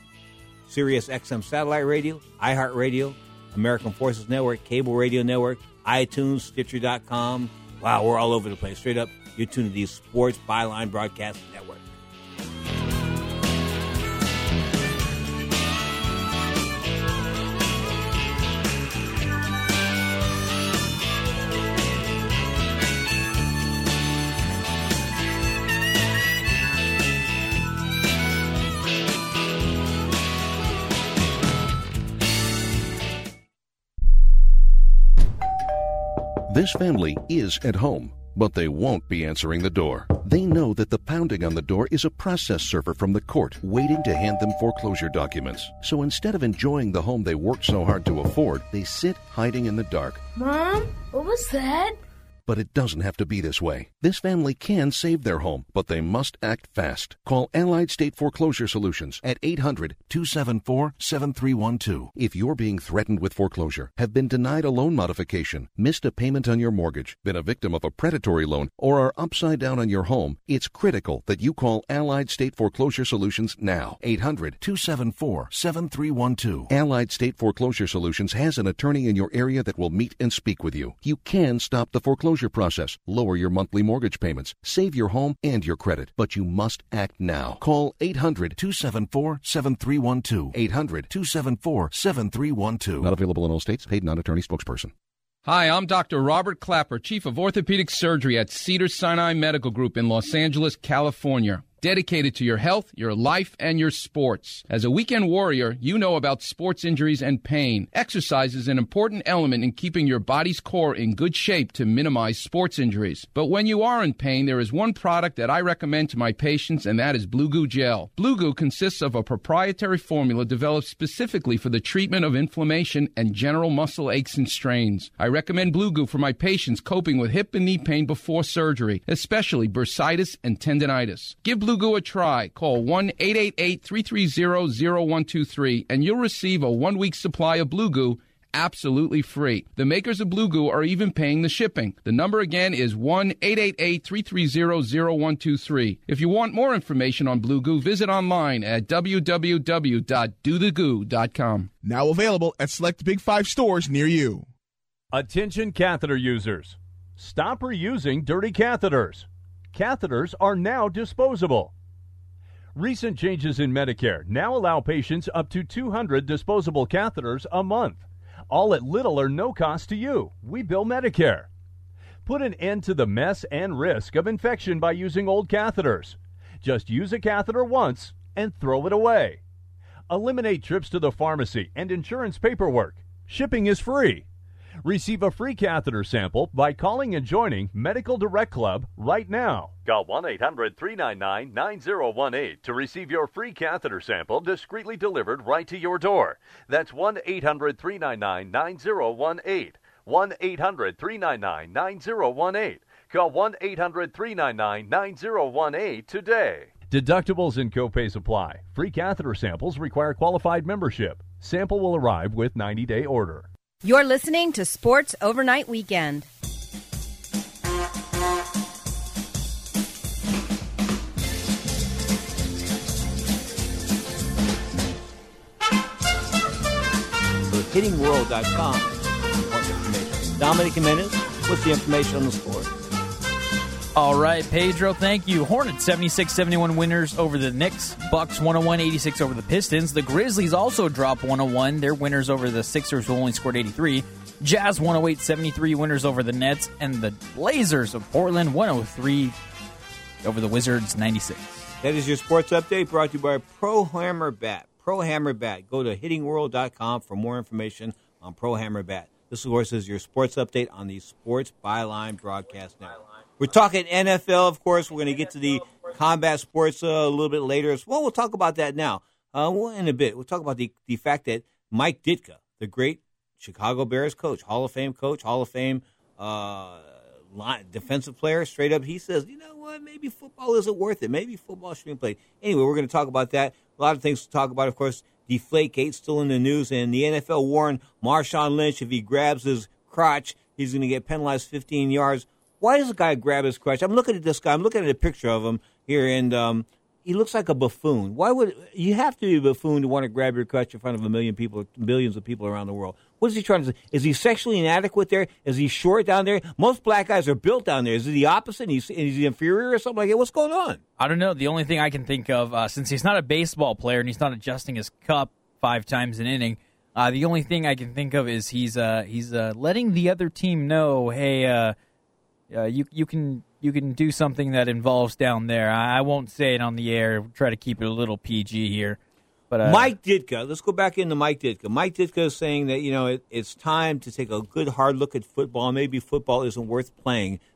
Sirius XM Satellite Radio, iHeartRadio, American Forces Network, Cable Radio Network, iTunes, Stitcher.com. Wow, we're all over the place. Straight up, you're tuned to the Sports Byline Broadcasting Network.
This family is at home. but they won't be answering the door. They know that the pounding on the door is a process server from the court waiting to hand them foreclosure documents. So instead of enjoying the home they worked so hard to afford, they sit hiding in the dark.
Mom, what was that?
But it doesn't have to be this way. This family can save their home, but they must act fast. Call Allied State Foreclosure Solutions at 800-274-7312. If you're being threatened with foreclosure, have been denied a loan modification, missed a payment on your mortgage, been a victim of a predatory loan, or are upside down on your home, it's critical that you call Allied State Foreclosure Solutions now. 800-274-7312. Allied State Foreclosure Solutions has an attorney in your area that will meet and speak with you. You can stop the foreclosure process, lower your monthly mortgage payments, save your home and your credit, but you must act now. Call 800-274-7312. 800-274-7312. Not available in all states. Paid non-attorney spokesperson.
Hi, I'm Dr. Robert Clapper, Chief of Orthopedic Surgery at Cedars-Sinai Medical Group in Los Angeles, California. Dedicated to your health, your life, and your sports. As a weekend warrior, you know about sports injuries and pain. Exercise is an important element in keeping your body's core in good shape to minimize sports injuries. But when you are in pain, there is one product that I recommend to my patients, and that is Blue Goo Gel. Blue Goo consists of a proprietary formula developed specifically for the treatment of inflammation and general muscle aches and strains. I recommend Blue Goo for my patients coping with hip and knee pain before surgery, especially bursitis and tendinitis. Give Blue Goo a try. Call 1-888-330-0123 and you'll receive a 1-week supply of Blue Goo absolutely free. The makers of Blue Goo are even paying the shipping. The number again is 1-888-330-0123. If you want more information on Blue Goo, visit online at www.dothegoo.com.
Now available at select Big 5 stores near you.
Attention catheter users. Stop reusing dirty catheters. Catheters are now disposable. Recent changes in Medicare now allow patients up to 200 disposable catheters a month, all at little or no cost to you. We bill Medicare. Put an end to the mess and risk of infection by using old catheters. Just use a catheter once and throw it away. Eliminate trips to the pharmacy and insurance paperwork. Shipping is free. Receive a free catheter sample by calling and joining Medical Direct Club right now. Call 1-800-399-9018 to receive your free catheter sample discreetly delivered right to your door. That's 1-800-399-9018. 1-800-399-9018. Call 1-800-399-9018 today. Deductibles and copays apply. Free catheter samples require qualified membership. Sample will arrive with 90-day order.
You're listening to Sports Overnight Weekend.
HittingWorld.com. Important information. Dominic Jimenez, what's the information on the score?
All right, Pedro, thank you. Hornets 76-71 winners over the Knicks. Bucks 101-86 over the Pistons. The Grizzlies also dropped 101. They're winners over the Sixers, who only scored 83. Jazz 108-73 winners over the Nets. And the Blazers of Portland 103 over the Wizards 96.
That is your sports update brought to you by Pro Hammer Bat. Pro Hammer Bat. Go to hittingworld.com for more information on Pro Hammer Bat. This, of course, is your sports update on the Sports Byline Broadcast Network. We're talking NFL, of course. We're going to get to the combat sports a little bit later as well. We'll talk about that now. In a bit. We'll talk about the fact that Mike Ditka, the great Chicago Bears coach, Hall of Fame defensive player, straight up, he says, you know what, maybe football isn't worth it. Maybe football shouldn't be played. Anyway, we're going to talk about that. A lot of things to talk about, of course. Deflategate still in the news, and the NFL warned Marshawn Lynch if he grabs his crotch, he's going to get penalized 15 yards. Why does a guy grab his crotch? I'm looking at this guy. I'm looking at a picture of him here, and he looks like a buffoon. Why would you have to be a buffoon to want to grab your crotch in front of a million people, billions of people around the world? What is he trying to say? Is he sexually inadequate there? Is he short down there? Most black guys are built down there. Is he the opposite? Is he inferior or something like that? What's going on?
I don't know. The only thing I can think of, since he's not a baseball player and he's not adjusting his cup 5 times an inning, the only thing I can think of is he's letting the other team know, hey, you can do something that involves down there. I won't say it on the air. Try to keep it a little PG here. But
Mike Ditka, let's go back into Mike Ditka. Mike Ditka is saying that it's time to take a good hard look at football. Maybe football isn't worth playing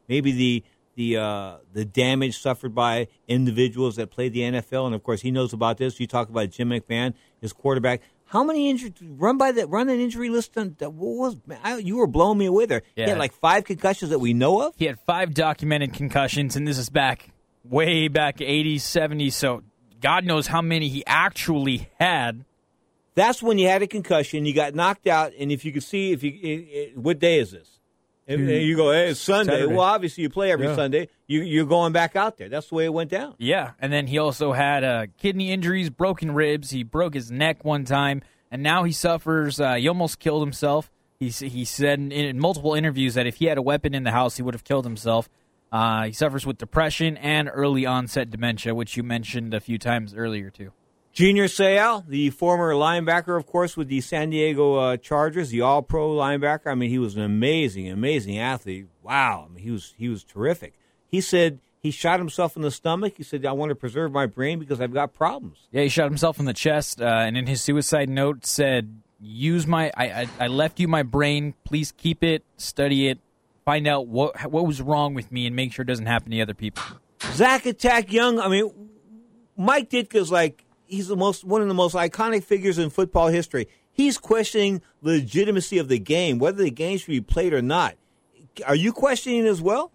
maybe the damage suffered by individuals that played the NFL. And, of course, he knows about this. You talk about Jim McMahon, his quarterback. How many injuries? Run an injury list. You were blowing me away there.
Yeah.
He had like 5 concussions that we know of?
He had 5 documented concussions, and this is way back 80s, 70s, so God knows how many he actually had.
That's when you had a concussion, you got knocked out, and if you could see, what day is this? You go, hey, it's Sunday.
Saturday.
Well, obviously you play every Sunday. You're going back out there. That's the way it went down.
Yeah, and then he also had kidney injuries, broken ribs. He broke his neck one time, and now he suffers. He almost killed himself. He said in multiple interviews that if he had a weapon in the house, he would have killed himself. He suffers with depression and early onset dementia, which you mentioned a few times earlier, too.
Junior Seau, the former linebacker, of course, with the San Diego Chargers, the all-pro linebacker. I mean, he was an amazing, amazing athlete. Wow. I mean, he was terrific. He said he shot himself in the stomach. He said, I want to preserve my brain because I've got problems.
Yeah, he shot himself in the chest, and in his suicide note said, I left you my brain. Please keep it, study it, find out what was wrong with me, and make sure it doesn't happen to other people.
Zach Attack Young, I mean, Mike Ditka's like, he's one of the most iconic figures in football history. He's questioning the legitimacy of the game, whether the game should be played or not. Are you questioning it as well?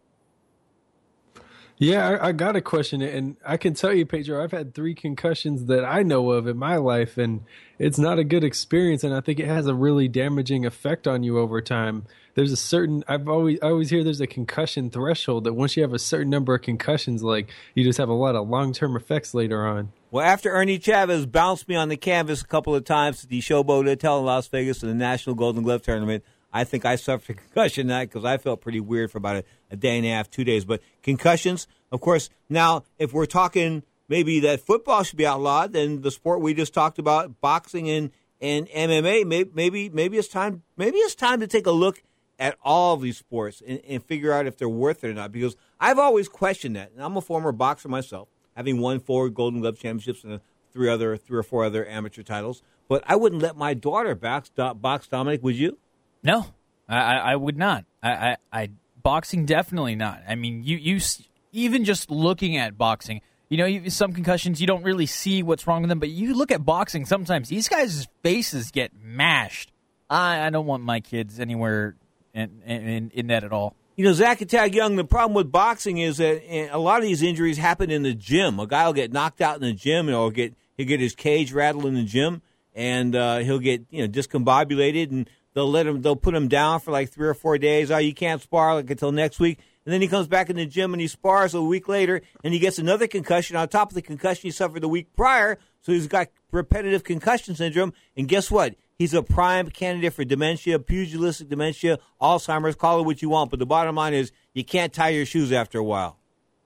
Yeah, I got to question it. And I can tell you, Pedro, I've had 3 concussions that I know of in my life, and it's not a good experience. And I think it has a really damaging effect on you over time. There's a certain, I always hear there's a concussion threshold that once you have a certain number of concussions, like you just have a lot of long-term effects later on.
Well, after Ernie Chavez bounced me on the canvas a couple of times at the Showboat Hotel in Las Vegas in the National Golden Glove Tournament, I think I suffered a concussion that because I felt pretty weird for about a day and a half, 2 days. But concussions, of course, now if we're talking maybe that football should be outlawed, then the sport we just talked about, boxing and MMA, maybe it's time to take a look at all of these sports and figure out if they're worth it or not. Because I've always questioned that, and I'm a former boxer myself, having won 4 Golden Glove championships and 3 or 4 other amateur titles. But I wouldn't let my daughter box Dominic, would you?
No, I would not. I boxing, definitely not. I mean, you even just looking at boxing, some concussions, you don't really see what's wrong with them, but you look at boxing, sometimes these guys' faces get mashed. I don't want my kids anywhere in that at all.
Zach Attack Young, the problem with boxing is that a lot of these injuries happen in the gym. A guy will get knocked out in the gym, he'll get his cage rattled in the gym, and he'll get discombobulated, and they'll put him down for like 3 or 4 days. Oh, you can't spar until next week. And then he comes back in the gym and he spars a week later, and he gets another concussion on top of the concussion he suffered the week prior. So he's got repetitive concussion syndrome. And guess what? He's a prime candidate for dementia, pugilistic dementia, Alzheimer's, call it what you want. But the bottom line is you can't tie your shoes after a while.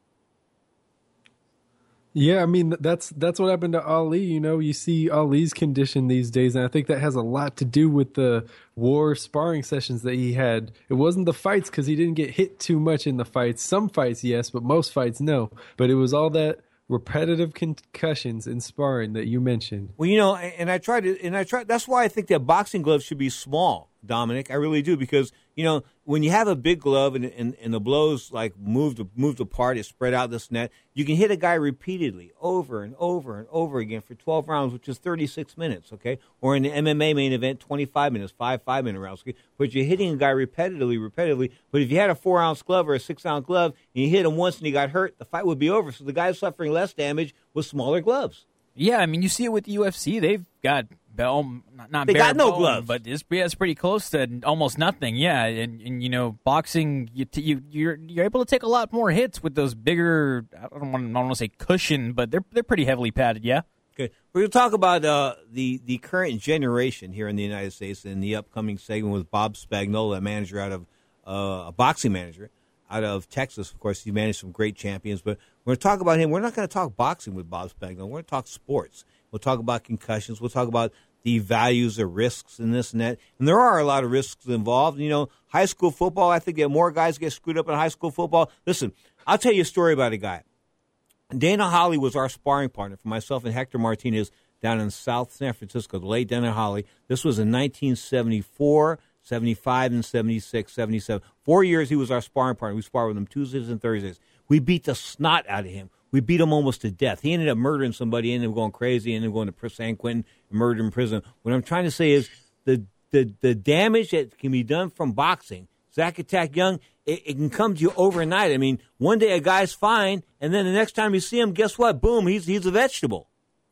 Yeah, I mean, that's what happened to Ali. You see Ali's condition these days, and I think that has a lot to do with the war sparring sessions that he had. It wasn't the fights because he didn't get hit too much in the fights. Some fights, yes, but most fights, no. But it was all that repetitive concussions in sparring that you mentioned.
Well, I tried. That's why I think that boxing gloves should be small, Dominic. I really do, because when you have a big glove and the blows like moved apart, it's spread out this net. You can hit a guy repeatedly over and over and over again for 12 rounds, which is 36 minutes. Okay, or in the MMA main event, 25 minutes, 5-minute rounds. Okay? But you're hitting a guy repetitively. But if you had a 4-ounce glove or a 6-ounce glove and you hit him once and he got hurt, the fight would be over. So the guy's suffering less damage with smaller gloves.
Yeah, I mean, you see it with the UFC. They've got not
they
bare
got no
bone,
gloves,
but it's pretty close to almost nothing. Yeah, and boxing, you're able to take a lot more hits with those bigger. I don't want to say cushion, but they're pretty heavily padded. Yeah.
Okay, we're going to talk about the current generation here in the United States in the upcoming segment with Bob Spagnola, a manager out of a boxing manager out of Texas. Of course, he managed some great champions, but we're going to talk about him. We're not going to talk boxing with Bob Spagnola. We're going to talk sports. We'll talk about concussions. We'll talk about the values, the risks, and this and that. And there are a lot of risks involved. High school football, I think that more guys get screwed up in high school football. Listen, I'll tell you a story about a guy. Dana Holly was our sparring partner for myself and Hector Martinez down in South San Francisco, the late Dana Holly. This was in 1974, 75 and 76, 77. 4 years he was our sparring partner. We sparred with him Tuesdays and Thursdays. We beat the snot out of him. We beat him almost to death. He ended up murdering somebody, ended up going crazy, ended up going to San Quentin, murdered in prison. What I'm trying to say is the damage that can be done from boxing, Zach Attack Young, it can come to you overnight. I mean, one day a guy's fine, and then the next time you see him, guess what? Boom, he's a vegetable.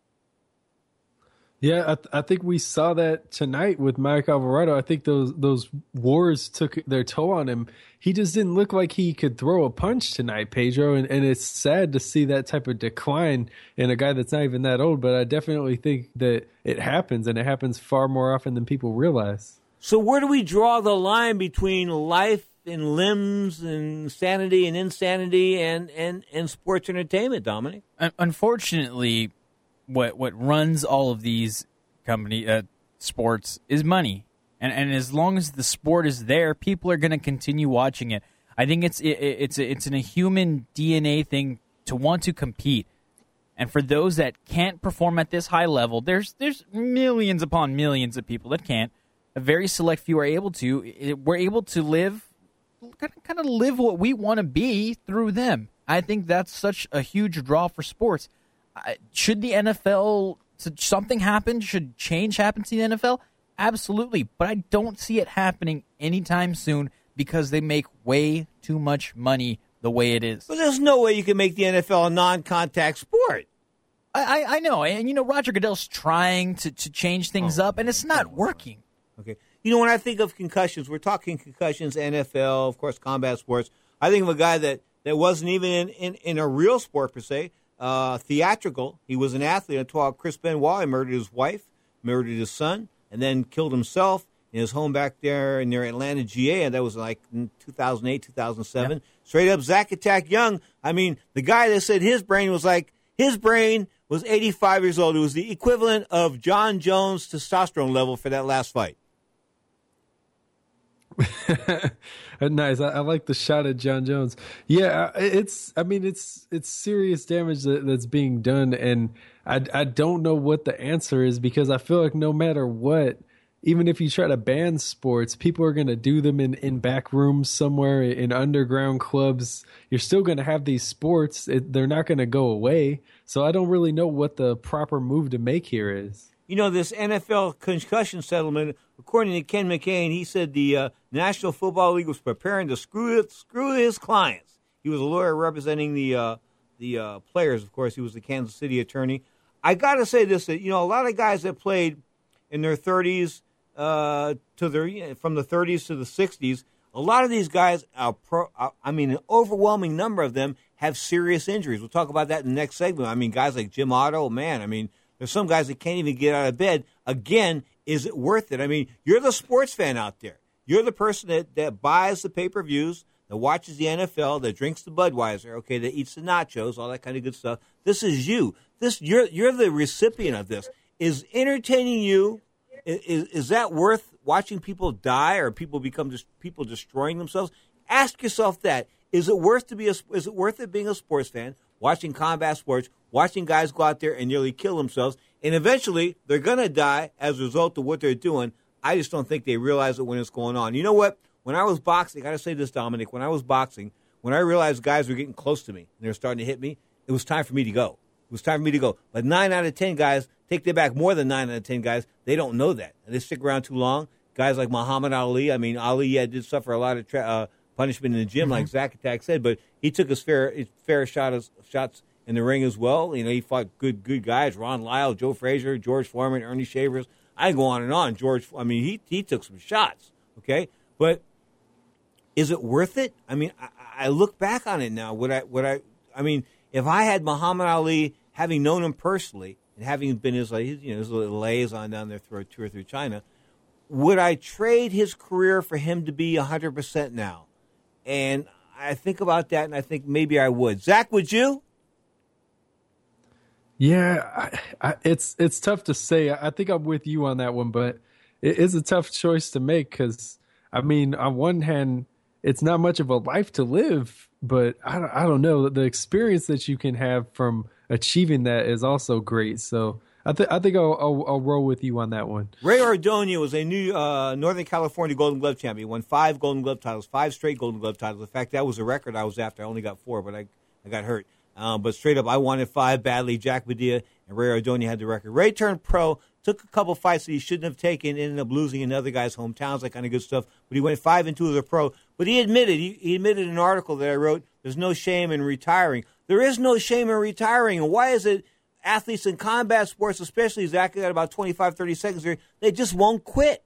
Yeah, I think we saw that tonight with Mike Alvarado. I think those wars took their toll on him. He just didn't look like he could throw a punch tonight, Pedro, and it's sad to see that type of decline in a guy that's not even that old, but I definitely think that it happens, and it happens far more often than people realize.
So where do we draw the line between life and limbs and sanity and insanity and sports entertainment, Dominic?
Unfortunately, what runs all of these sports is money, and as long as the sport is there, people are going to continue watching it. I think it's in a human DNA thing to want to compete, and for those that can't perform at this high level, there's millions upon millions of people that can't. A very select few are able to. We're able to live, kind of live what we want to be through them. I think that's such a huge draw for sports. Should the NFL, something happen? Should change happen to the NFL? Absolutely. But I don't see it happening anytime soon because they make way too much money the way it is.
But there's no way you can make the NFL a non-contact sport.
I know. And, Roger Goodell's trying to change things up, and it's not working.
Okay. When I think of concussions, we're talking concussions, NFL, of course, combat sports. I think of a guy that wasn't even in a real sport, per se. Theatrical. He was an athlete until Chris Benoit. He murdered his wife, murdered his son, and then killed himself in his home back there near Atlanta, GA, and that was like in 2008, 2007. Yeah. Straight up Zach Attack Young. I mean, the guy that said his brain was 85 years old. It was the equivalent of John Jones' testosterone level for that last fight.
Nice. I like the shot at John Jones. Yeah, it's serious damage that's being done, and I don't know what the answer is, because I feel like no matter what, even if you try to ban sports, people are going to do them in back rooms somewhere, in underground clubs. You're still going to have these sports. They're not going to go away. So I don't really know what the proper move to make here is.
This NFL concussion settlement, according to Ken McCain, he said the National Football League was preparing to screw his clients. He was a lawyer representing the players, of course. He was the Kansas City attorney. I got to say this, that, a lot of guys that played in their 30s from the 30s to the 60s, a lot of these guys, an overwhelming number of them have serious injuries. We'll talk about that in the next segment. Guys like Jim Otto, there's some guys that can't even get out of bed. Again, is it worth it? You're the sports fan out there. You're the person that buys the pay-per-views, that watches the NFL, that drinks the Budweiser, okay, that eats the nachos, all that kind of good stuff. This is you. You're the recipient of this. Is entertaining you, is that worth watching people die or people destroying themselves? Ask yourself that. Is it worth it being a sports fan, watching combat sports, watching guys go out there and nearly kill themselves, and eventually they're going to die as a result of what they're doing? I just don't think they realize it when it's going on. You know what? When I was boxing, I got to say this, Dominic, when I was boxing, when I realized guys were getting close to me and they were starting to hit me, it was time for me to go. But 9 out of 10 guys, take their back, more than 9 out of 10 guys, they don't know that. And they stick around too long. Guys like Muhammad Ali, Ali did suffer a lot of punishment in the gym, like Zach Attack said, but he took his fair shots in the ring as well. He fought good guys, Ron Lyle, Joe Frazier, George Foreman, Ernie Shavers. I go on and on. He took some shots, okay? But is it worth it? I look back on it now. If I had Muhammad Ali, having known him personally and having been his liaison down there through tour through China, would I trade his career for him to be 100% now? And I think about that, and I think maybe I would. Zach, would you?
Yeah, it's tough to say. I think I'm with you on that one, but it is a tough choice to make because, on one hand, it's not much of a life to live, but I don't know. The experience that you can have from achieving that is also great. So I think I'll roll with you on that one.
Ray Ordonez was a new Northern California Golden Glove champion. Won 5 Golden Glove titles, 5 straight Golden Glove titles. In fact, that was a record I was after. I only got 4, but I got hurt. But straight up, I wanted 5 badly. Jack Padilla and Ray Ordonez had the record. Ray turned pro, took a couple fights that he shouldn't have taken, ended up losing in other guys' hometowns, that kind of good stuff. But he went 5-2 as a pro. But he admitted in an article that I wrote, there's no shame in retiring. There is no shame in retiring. And why is it athletes in combat sports, especially, exactly at about 25, 30 seconds here, they just won't quit?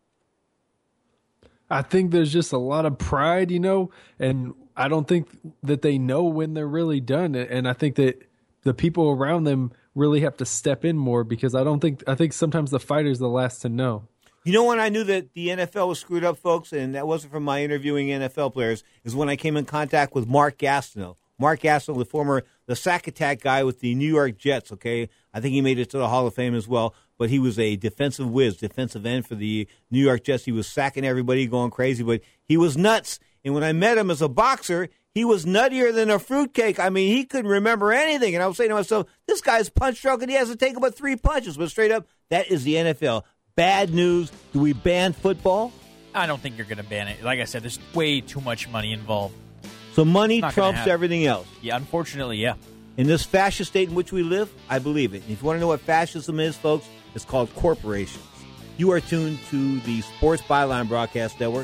I think there's just a lot of pride, and I don't think that they know when they're really done. And I think that the people around them really have to step in more, because I think sometimes the fighter's the last to know.
You know when I knew that the NFL was screwed up, folks, and that wasn't from my interviewing NFL players, is when I came in contact with Mark Gastineau. Mark Gastineau, the sack attack guy with the New York Jets, okay? I think he made it to the Hall of Fame as well, but he was a defensive end for the New York Jets. He was sacking everybody, going crazy, but he was nuts. And when I met him as a boxer, he was nuttier than a fruitcake. I mean, he couldn't remember anything. And I was saying to myself, this guy's punch drunk and he has to take about 3 punches. But straight up, that is the NFL. Bad news. Do we ban football?
I don't think you're going to ban it. Like I said, there's way too much money involved.
So money trumps everything else.
Yeah, unfortunately, yeah.
In this fascist state in which we live, I believe it. And if you want to know what fascism is, folks, it's called corporations. You are tuned to the Sports Byline Broadcast Network,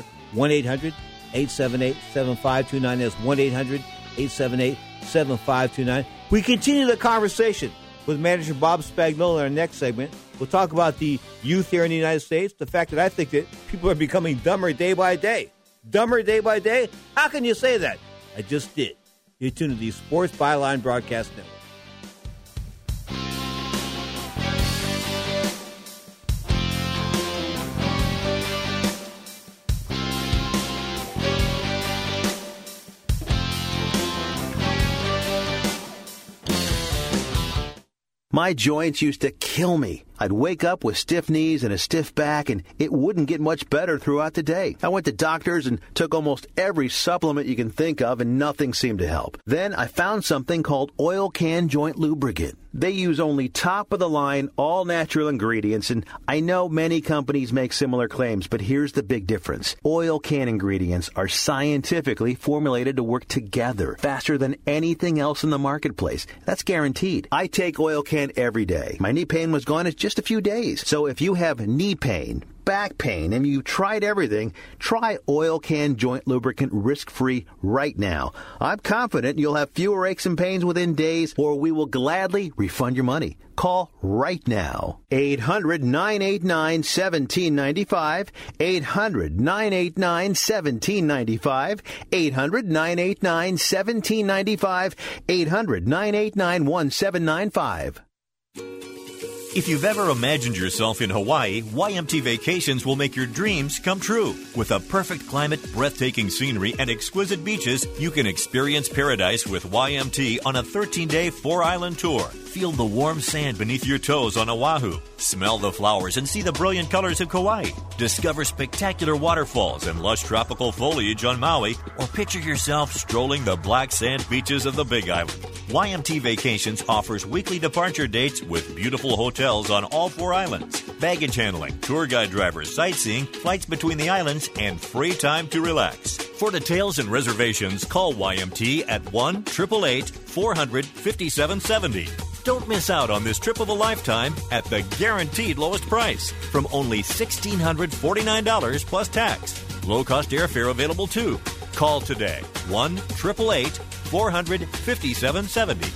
1-800-878-7529. That's 1-800-878-7529. We continue the conversation with manager Bob Spagnuolo in our next segment. We'll talk about the youth here in the United States, the fact that I think that people are becoming dumber day by day. Dumber day by day? How can you say that? I just did. You're tuned to the Sports Byline Broadcast Network.
My joints used to kill me. I'd wake up with stiff knees and a stiff back, and it wouldn't get much better throughout the day. I went to doctors and took almost every supplement you can think of, and nothing seemed to help. Then I found something called Oil Can Joint Lubricant. They use only top-of-the-line, all-natural ingredients, and I know many companies make similar claims, but here's the big difference. Oil Can ingredients are scientifically formulated to work together faster than anything else in the marketplace. That's guaranteed. I take Oil Can every day. My knee pain was gone in just a few days. So if you have knee pain, back pain, and you've tried everything, try Oil Can Joint Lubricant risk-free right now. I'm confident you'll have fewer aches and pains within days, or we will gladly refund your money. Call right now. 800-989-1795. 800-989-1795. 800-989-1795. 800-989-1795.
If you've ever imagined yourself in Hawaii, YMT Vacations will make your dreams come true. With a perfect climate, breathtaking scenery, and exquisite beaches, you can experience paradise with YMT on a 13-day 4-island tour. Feel the warm sand beneath your toes on Oahu. Smell the flowers and see the brilliant colors of Kauai. Discover spectacular waterfalls and lush tropical foliage on Maui, or picture yourself strolling the black sand beaches of the Big Island. YMT Vacations offers weekly departure dates with beautiful hotels on all 4 islands, baggage handling, tour guide drivers, sightseeing, flights between the islands, and free time to relax. For details and reservations, call YMT at 1-888-400-5770. Don't miss out on this trip of a lifetime at the guaranteed lowest price from only $1,649 plus tax. Low-cost airfare available too. Call today, 1-888-400-5770.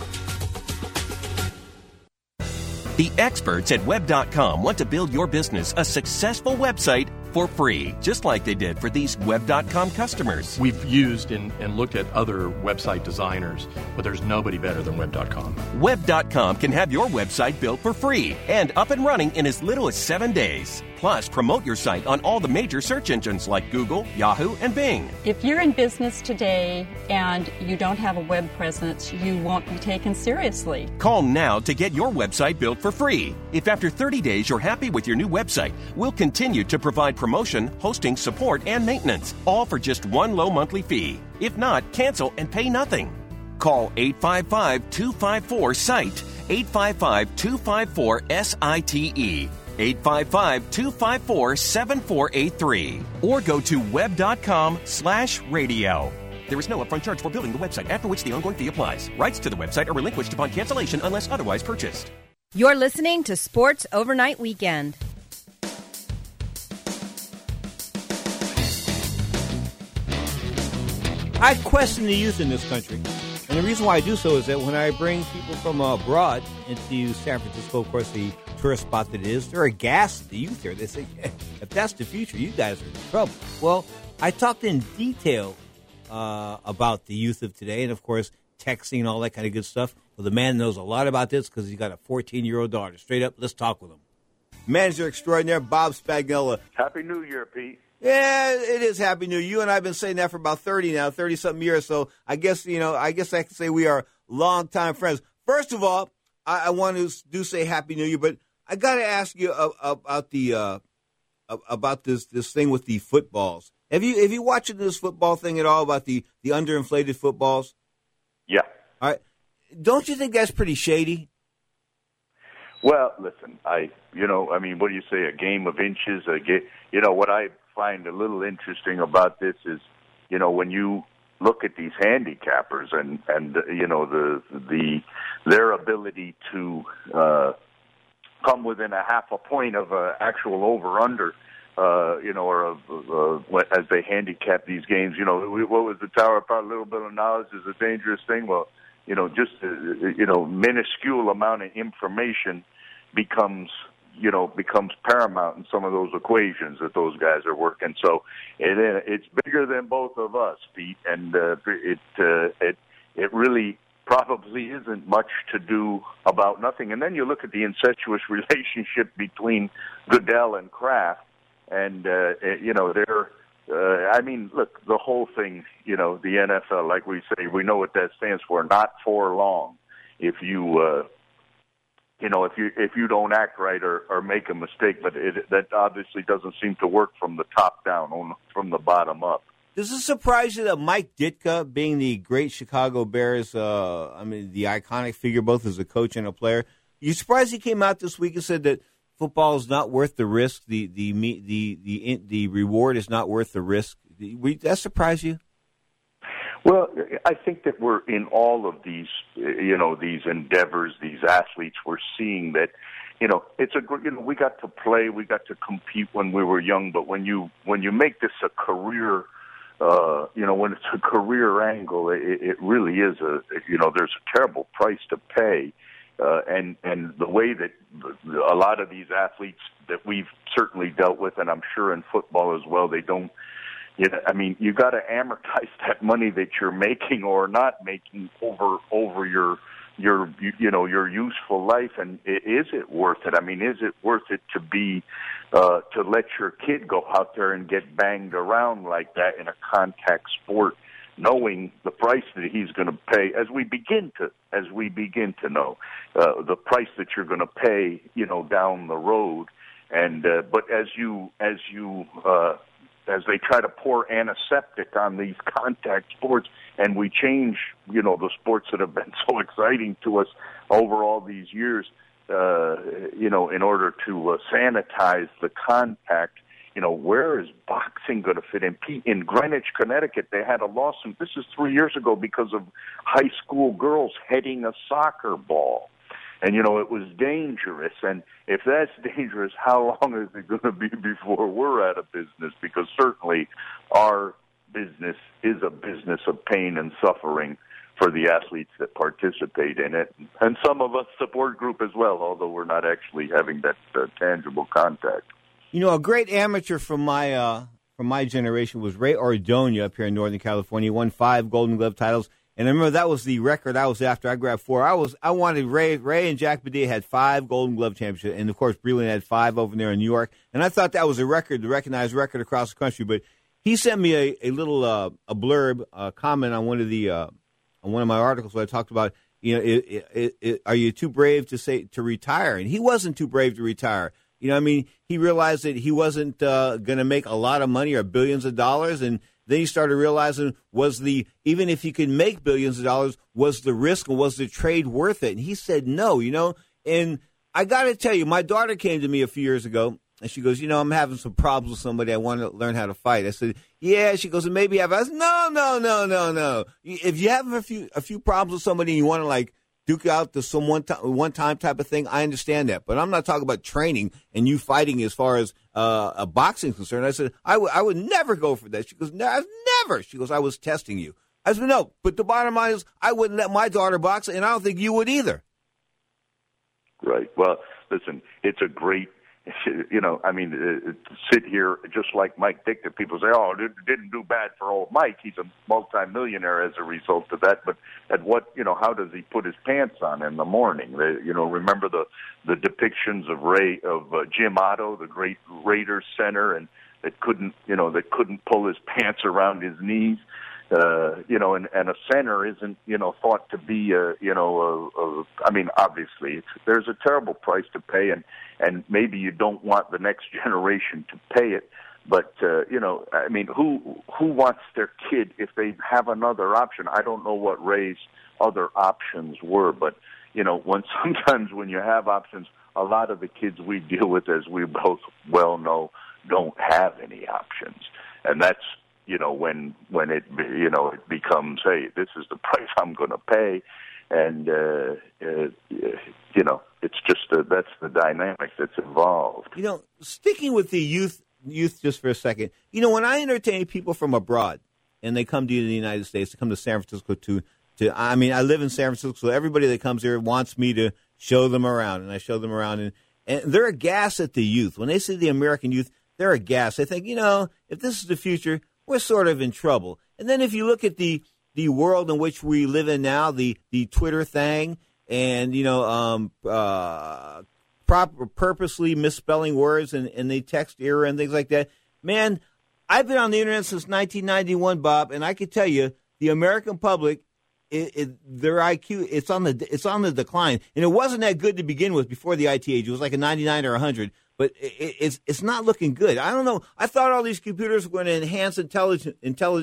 The experts at Web.com want to build your business a successful website for free, just like they did for these Web.com customers.
We've used and looked at other website designers, but there's nobody better than Web.com.
Web.com can have your website built for free and up and running in as little as 7 days. Plus, promote your site on all the major search engines like Google, Yahoo, and Bing.
If you're in business today and you don't have a web presence, you won't be taken seriously.
Call now to get your website built for free. If after 30 days you're happy with your new website, we'll continue to provide promotion, hosting, support, and maintenance, all for just one low monthly fee. If not, cancel and pay nothing. Call 855-254-SITE. 855-254-SITE. 855-254-7483. Or go to web.com/radio. There is no upfront charge for building the website, after which the ongoing fee applies. Rights to the website are relinquished upon cancellation unless otherwise purchased.
You're listening to Sports Overnight Weekend.
I question the youth in this country. And the reason why I do so is that when I bring people from abroad into San Francisco, of course, the tourist spot that it is, they're aghast at the youth here. They say, if that's the future, you guys are in trouble. Well, I talked in detail about the youth of today and, of course, texting and all that kind of good stuff. Well, the man knows a lot about this because he's got a 14-year-old daughter. Straight up, let's talk with him. Manager extraordinaire, Bob Spagnola.
Happy New Year, Pete.
Yeah, it is Happy New Year. You and I have been saying that for about 30-something years. So I guess I can say we are longtime friends. First of all, I want to say Happy New Year, but I got to ask you about this thing with the footballs. Have you watched this football thing at all about the underinflated footballs?
Yeah.
All right. Don't you think that's pretty shady?
Well, listen, what do you say? A game of inches. What I find a little interesting about this is, when you look at these handicappers and their ability to come within a half a point of an actual over/under, as they handicap these games. What was the Tower of a little bit of knowledge is a dangerous thing. Well, just minuscule amount of information becomes paramount in some of those equations that those guys are working. So it's bigger than both of us, Pete, and it really probably isn't much to do about nothing. And then you look at the incestuous relationship between Goodell and Kraft, and look, the whole thing, the NFL, like we say, we know what that stands for, not for long. If you if you don't act right or make a mistake, but that obviously doesn't seem to work from the top down, from the bottom up.
Does it surprise you that Mike Ditka, being the great Chicago Bears, the iconic figure both as a coach and a player, you surprised he came out this week and said that football is not worth the risk, the reward is not worth the risk? Did that surprise you?
Well, I think that we're in all of these, these endeavors, these athletes. We're seeing that, it's we got to play, we got to compete when we were young. But when you make this a career, when it's a career angle, it really is there's a terrible price to pay, and the way that a lot of these athletes that we've certainly dealt with, and I'm sure in football as well, they don't. You got to amortize that money that you're making or not making over your useful life, and is it worth it? Is it worth it to be to let your kid go out there and get banged around like that in a contact sport, knowing the price that he's going to pay? As we begin to know the price that you're going to pay, down the road, and but as they try to pour antiseptic on these contact sports, and we change, the sports that have been so exciting to us over all these years, in order to sanitize the contact, where is boxing going to fit in? In Greenwich, Connecticut, they had a lawsuit. This is 3 years ago because of high school girls heading a soccer ball. And, it was dangerous. And if that's dangerous, how long is it going to be before we're out of business? Because certainly our business is a business of pain and suffering for the athletes that participate in it. And some of us support group as well, although we're not actually having that tangible contact.
A great amateur from my generation was Ray Ordonez up here in Northern California. He won 5 Golden Glove titles. And I remember that was the record I was after. I grabbed 4. I wanted Ray and Jack Padilla had 5 Golden Glove championships, and of course Breland had 5 over there in New York. And I thought that was a record, the recognized record across the country. But he sent me a little a blurb, a comment on one of my articles where I talked about, are you too brave to retire? And he wasn't too brave to retire. He realized that he wasn't going to make a lot of money or billions of dollars, and then he started realizing even if he could make billions of dollars, was the risk and was the trade worth it? And he said no, And I got to tell you, my daughter came to me a few years ago, and she goes, I'm having some problems with somebody. I want to learn how to fight. I said, yeah. She goes, and maybe have. I said, no. If you have a few problems with somebody and you want to, like, duke out to some one-time type of thing, I understand that. But I'm not talking about training and you fighting as far as a boxing concern. I said, I would never go for that. She goes, no, never. She goes, I was testing you. I said, no. But the bottom line is I wouldn't let my daughter box, and I don't think you would either.
Right. Well, listen, it's a great, sit here just like Mike Dick, that people say, oh, it didn't do bad for old Mike. He's a multimillionaire as a result of that. But at what, how does he put his pants on in the morning? Remember the depictions of Jim Otto, the great Raiders center, and that couldn't pull his pants around his knees. And a center isn't, thought to be, obviously there's a terrible price to pay, and maybe you don't want the next generation to pay it. But, who wants their kid if they have another option? I don't know what Ray's other options were, but, sometimes when you have options, a lot of the kids we deal with, as we both well know, don't have any options. And that's, when it becomes, hey, this is the price I'm going to pay, and it's just that's the dynamic that's involved.
Sticking with the youth just for a second, when I entertain people from abroad and they come to the United States, they come to San Francisco I live in San Francisco, so everybody that comes here wants me to show them around, and I show them around, and they're aghast at the youth. When they see the American youth, they're aghast. They think, if this is the future, we're sort of in trouble. And then if you look at the world in which we live in now, the Twitter thing, and purposely misspelling words and the text error and things like that. Man, I've been on the internet since 1991, Bob, and I can tell you the American public, their IQ, it's on the decline, and it wasn't that good to begin with before the IT age. It was like a 99 or 100. But it's not looking good. I don't know. I thought all these computers were going to enhance intelligence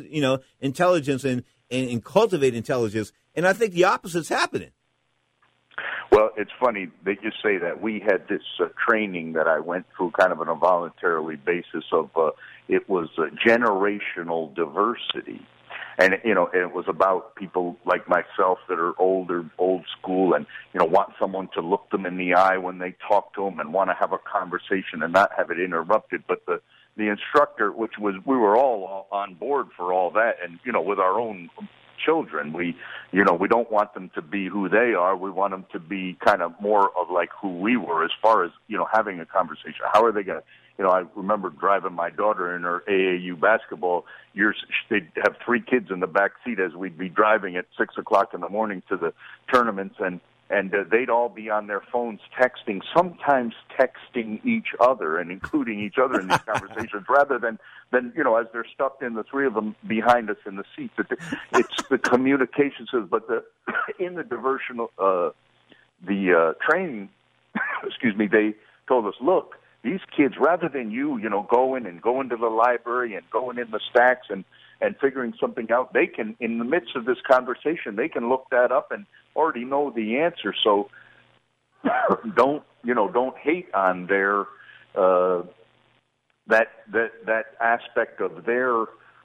and cultivate intelligence, and I think the opposite's happening.
Well, it's funny that you say that. We had this training that I went through kind of on a voluntarily basis of it was generational diversity. And, it was about people like myself that are old school and, want someone to look them in the eye when they talk to them and want to have a conversation and not have it interrupted. But the instructor, we were all on board for all that. And, with our own children, we don't want them to be who they are. We want them to be kind of more of like who we were as far as, having a conversation. How are they going to, I remember driving my daughter in her AAU basketball years. They'd have 3 kids in the back seat as we'd be driving at 6 o'clock in the morning to the tournaments, and they'd all be on their phones texting, sometimes texting each other and including each other in these conversations rather than as they're stuffed in, the 3 of them behind us in the seats. It's the communications, but in the training, they told us, look, these kids, rather than going to the library and going in the stacks and figuring something out, they can, in the midst of this conversation, they can look that up and already know the answer. So don't hate on their that aspect of their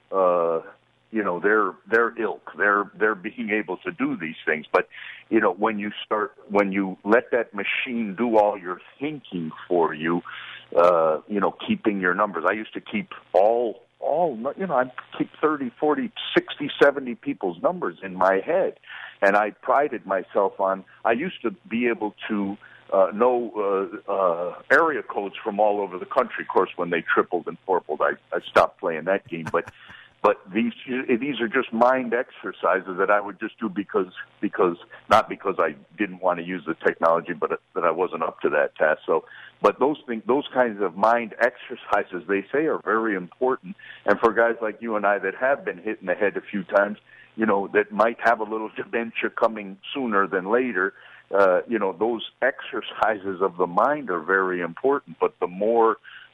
their ilk, their being able to do these things. But when you let that machine do all your thinking for you, keeping your numbers. I used to keep I keep 30, 40, 60, 70 people's numbers in my head, and I prided myself on. I used to be able to know area codes from all over the country. Of course, when they tripled and fourpled, I stopped playing that game. But these are just mind exercises that I would just do because not because I didn't want to use the technology, but that I wasn't up to that task. So, but those kinds of mind exercises, they say, are very important. And for guys like you and I that have been hit in the head a few times, that might have a little dementia coming sooner than later, those exercises of the mind are very important. But the more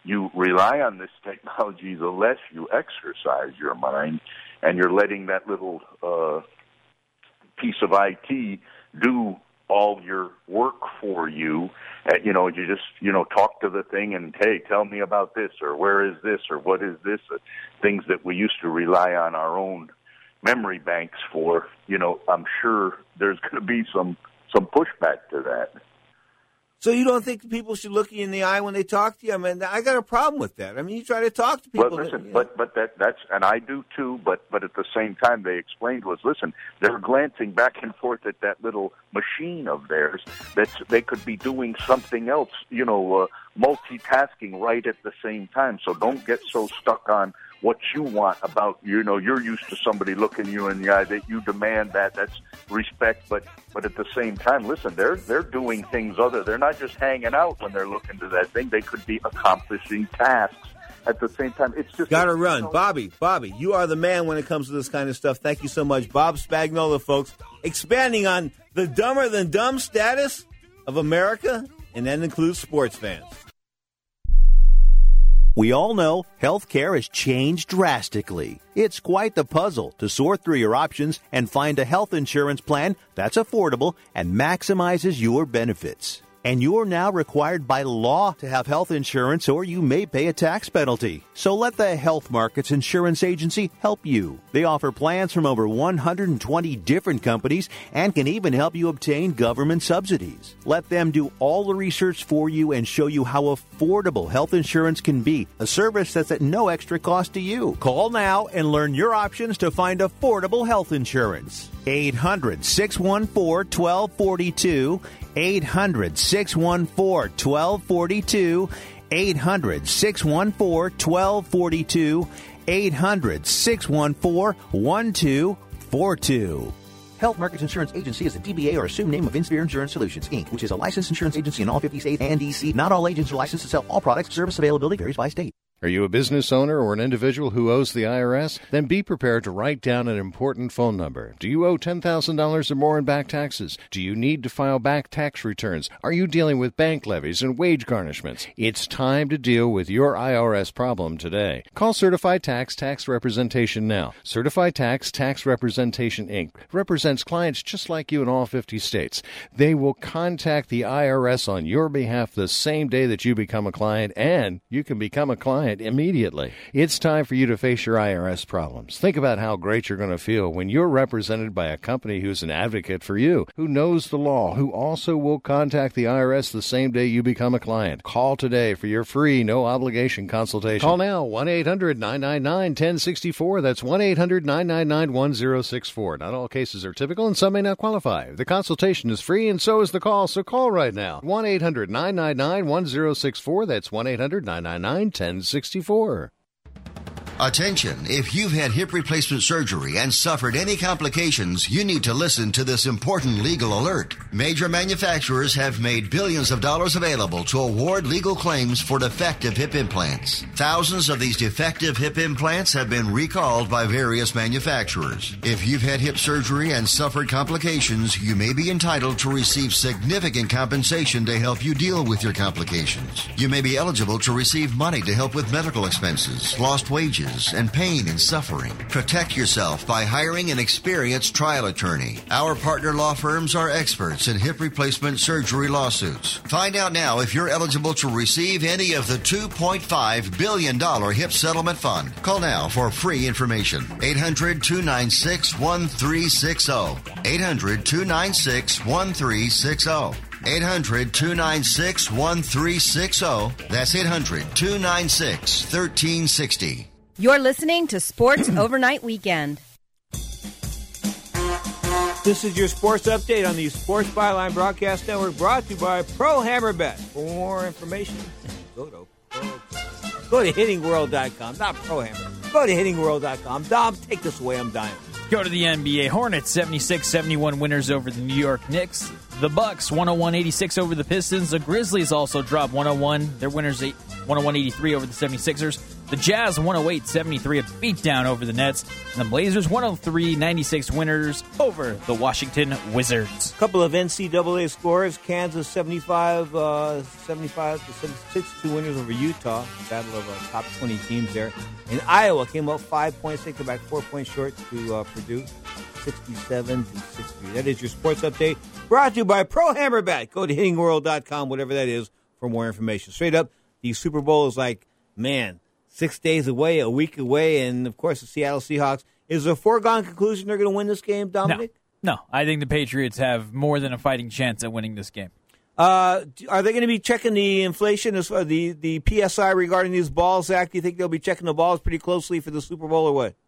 you rely on this technology, the less you exercise your mind, and you're letting that little piece of IT do all your work for you. You just, talk to the thing and, hey, tell me about this, or where is this, or what is this, things that we used to rely on our own memory banks for. I'm sure there's going to be some pushback to that.
So you don't think people should look you in the eye when they talk to you? I mean, I got a problem with that. I mean, you try to talk to people.
Well, listen, but that's, and I do too. But at the same time, they explained was, listen, they're glancing back and forth at that little machine of theirs. They could be doing something else, multitasking right at the same time. So don't get so stuck on what you want about, you're used to somebody looking you in the eye, that you demand that. That's respect. But at the same time, listen, they're doing things they're not just hanging out when they're looking to that thing. They could be accomplishing tasks at the same time. It's just
got to run. Bobby, you are the man when it comes to this kind of stuff. Thank you so much. Bob Spagnola, folks, expanding on the dumber than dumb status of America, and that includes sports fans.
We all know healthcare has changed drastically. It's quite the puzzle to sort through your options and find a health insurance plan that's affordable and maximizes your benefits. And you're now required by law to have health insurance, or you may pay a tax penalty. So let the Health Markets Insurance Agency help you. They offer plans from over 120 different companies and can even help you obtain government subsidies. Let them do all the research for you and show you how affordable health insurance can be, a service that's at no extra cost to you. Call now and learn your options to find affordable health insurance. 800-614-1242. 800-614-1242. 800-614-1242. 800-614-1242. Health Markets Insurance Agency is a DBA or assumed name of Insphere Insurance Solutions, Inc., which is a licensed insurance agency in all 50 states and D.C. Not all agents are licensed to sell all products. Service availability varies by state.
Are you a business owner or an individual who owes the IRS? Then be prepared to write down an important phone number. Do you owe $10,000 or more in back taxes? Do you need to file back tax returns? Are you dealing with bank levies and wage garnishments? It's time to deal with your IRS problem today. Call Certified Tax Representation now. Certified Tax Representation, Inc. represents clients just like you in all 50 states. They will contact the IRS on your behalf the same day that you become a client, and you can become a client immediately. It's time for you to face your IRS problems. Think about how great you're going to feel when you're represented by a company who's an advocate for you, who knows the law, who also will contact the IRS the same day you become a client. Call today for your free, no-obligation consultation. Call now, 1-800-999-1064. That's 1-800-999-1064. Not all cases are typical, and some may not qualify. The consultation is free, and so is the call, so call right now. 1-800-999-1064. That's 1-800-999-1064.
Attention, if you've had hip replacement surgery and suffered any complications, you need to listen to this important legal alert. Major manufacturers have made billions of dollars available to award legal claims for defective hip implants. Thousands of these defective hip implants have been recalled by various manufacturers. If you've had hip surgery and suffered complications, you may be entitled to receive significant compensation to help you deal with your complications. You may be eligible to receive money to help with medical expenses, lost wages, and pain and suffering. Protect yourself by hiring an experienced trial attorney. Our partner law firms are experts in hip replacement surgery lawsuits. Find out now if you're eligible to receive any of the $2.5 billion hip settlement fund. Call now for free information. 800-296-1360. 800-296-1360. 800-296-1360. That's 800-296-1360.
You're listening to Sports Overnight Weekend.
This is your sports update on the Sports Byline Broadcast Network, brought to you by Pro Hammer Bet. For more information, go to hittingworld.com, not Pro Hammer. Go to hittingworld.com. Dom, take this away. I'm dying.
Go to the NBA. Hornets 76-71 winners over the New York Knicks. The Bucks 101-86 over the Pistons. The Grizzlies also dropped 101. Their winners 101-83 over the 76ers. The Jazz 108-73, a beatdown over the Nets. And the Blazers 103-96 winners over the Washington Wizards.
A couple of NCAA scores. Kansas 75 to 76, 2 winners over Utah. Battle of top 20 teams there. And Iowa came up 5 points. They came back 4 points short to Purdue. 67 to 63. That is your sports update. Brought to you by Pro Hammer Bat. Go to hittingworld.com, whatever that is, for more information. Straight up, the Super Bowl is like, man, 6 days away, a week away, and, of course, the Seattle Seahawks. Is it a foregone conclusion they're going to win this game, Dominic?
No, I think the Patriots have more than a fighting chance at winning this game.
Are they going to be checking the inflation, the PSI regarding these balls, Zach? Do you think they'll be checking the balls pretty closely for the Super Bowl or what?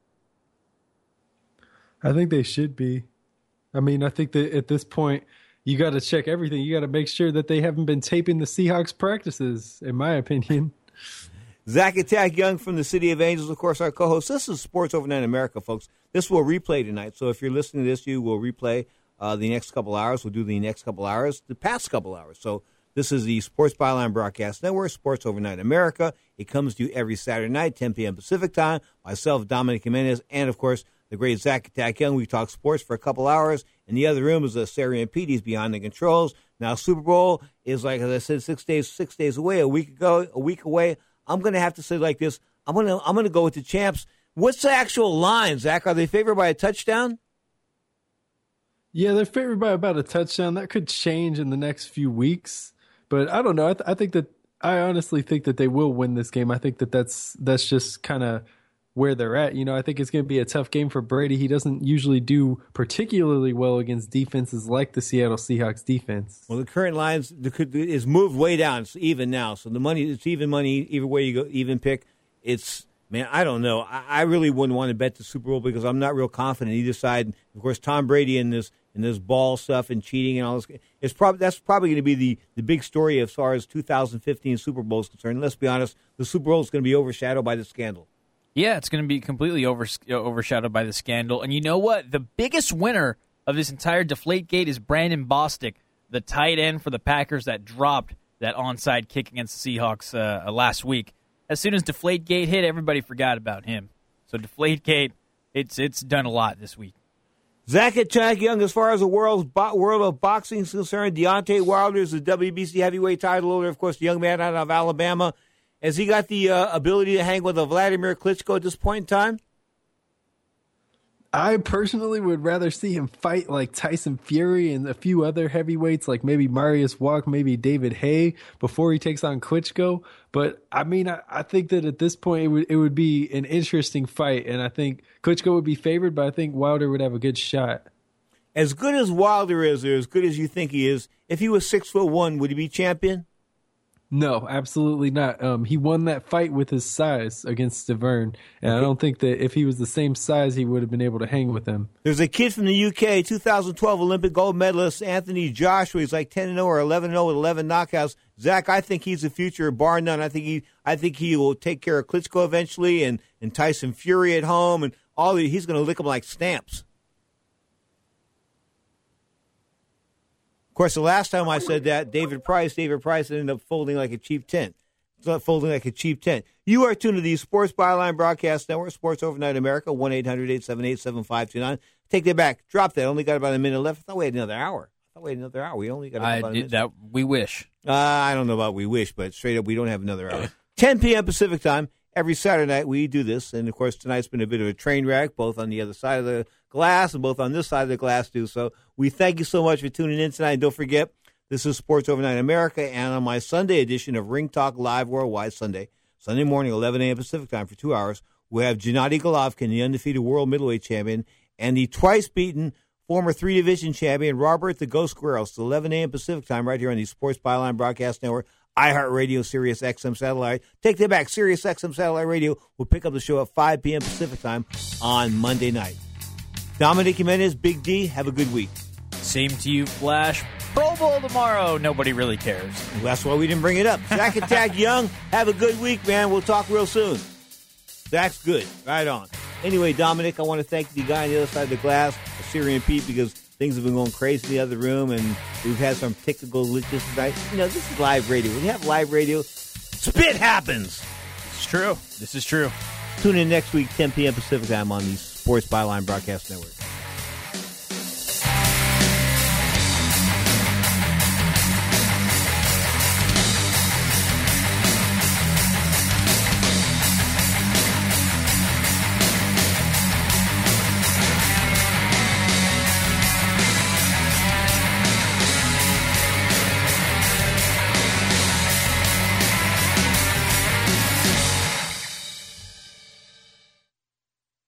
I think they should be. I mean, I think that at this point, you got to check everything. You got to make sure that they haven't been taping the Seahawks practices, in my opinion.
Zach Attack Young from the City of Angels, of course, our co-host. This is Sports Overnight America, folks. This will replay tonight. So if you're listening to this, you will replay the next couple hours. We'll do the next couple hours, the past couple hours. So this is the Sports Byline Broadcast Network, Sports Overnight America. It comes to you every Saturday night, 10 p.m. Pacific time. Myself, Dominic Jimenez, and, of course, the great Zach Attack Young. We talk sports for a couple hours. In the other room is Sarian Pete. He's behind the controls. Now, Super Bowl is, like, as I said, 6 days away, a week away. I'm going to have to say like this. I'm going to go with the champs. What's the actual line, Zach? Are they favored by a touchdown?
Yeah, they're favored by about a touchdown. That could change in the next few weeks. But I don't know. I honestly think that they will win this game. I think that that's just kind of where they're at. You know, I think it's going to be a tough game for Brady. He doesn't usually do particularly well against defenses like the Seattle Seahawks defense.
Well, the current lines is moved way down. It's even now. So the money, it's even money. Either way you go, even pick. It's, man, I don't know. I really wouldn't want to bet the Super Bowl because I'm not real confident either side. Of course, Tom Brady in this ball stuff and cheating and all this. That's probably going to be the big story as far as 2015 Super Bowl is concerned. Let's be honest, the Super Bowl is going to be overshadowed by the scandal.
Yeah, it's going to be completely overshadowed by the scandal. And you know what? The biggest winner of this entire Deflategate is Brandon Bostic, the tight end for the Packers that dropped that onside kick against the Seahawks last week. As soon as Deflategate hit, everybody forgot about him. So Deflategate, it's done a lot this week.
Zach Attack Young, as far as the world of boxing is concerned, Deontay Wilder is the WBC heavyweight title holder. Of course, the young man out of Alabama. Has he got the ability to hang with a Vladimir Klitschko at this point in time?
I personally would rather see him fight like Tyson Fury and a few other heavyweights, like maybe Marius Walk, maybe David Haye, before he takes on Klitschko. But, I mean, I think that at this point it would be an interesting fight, and I think Klitschko would be favored, but I think Wilder would have a good shot.
As good as Wilder is, or as good as you think he is, if he was 6'1", would he be champion?
No, absolutely not. He won that fight with his size against Stiverne, and I don't think that if he was the same size, he would have been able to hang with him.
There's a kid from the UK, 2012 Olympic gold medalist, Anthony Joshua. He's like 10-0 or 11-0 with 11 knockouts. Zach, I think he's the future, bar none. I think he will take care of Klitschko eventually, and Tyson Fury at home, and he's going to lick him like stamps. Of course, the last time I said that, David Price ended up folding like a cheap tent. It's not folding like a cheap tent. You are tuned to the Sports Byline Broadcast Network, Sports Overnight America, 1-800-878-7529. Take that back. Drop that. Only got about a minute left. I thought we had another hour. We only got about a minute.
That we wish.
I don't know about we wish, but straight up, we don't have another hour. 10 p.m. Pacific time. Every Saturday night we do this, and of course tonight's been a bit of a train wreck, both on the other side of the glass and both on this side of the glass too. So we thank you so much for tuning in tonight. And don't forget, this is Sports Overnight America, and on my Sunday edition of Ring Talk Live Worldwide Sunday morning, 11 a.m. Pacific time for 2 hours, we have Gennady Golovkin, the undefeated world middleweight champion, and the twice-beaten former three-division champion, Robert the Ghost Guerrero. It's 11 a.m. Pacific time right here on the Sports Byline Broadcast Network, iHeartRadio, Sirius XM Satellite. Take that back. Sirius XM Satellite Radio will pick up the show at 5 p.m. Pacific time on Monday night. Dominic Jimenez, Big D, have a good week.
Same to you, Flash. Pro Bowl tomorrow. Nobody really cares.
Well, that's why we didn't bring it up. Zach Attack Young, have a good week, man. We'll talk real soon. Zach's good. Right on. Anyway, Dominic, I want to thank the guy on the other side of the glass, Syrian Pete, because things have been going crazy in the other room, and we've had some technical glitches tonight. You know, this is live radio. When you have live radio, spit happens.
It's true. This is true.
Tune in next week, 10 p.m. Pacific time on the Sports Byline Broadcast Network.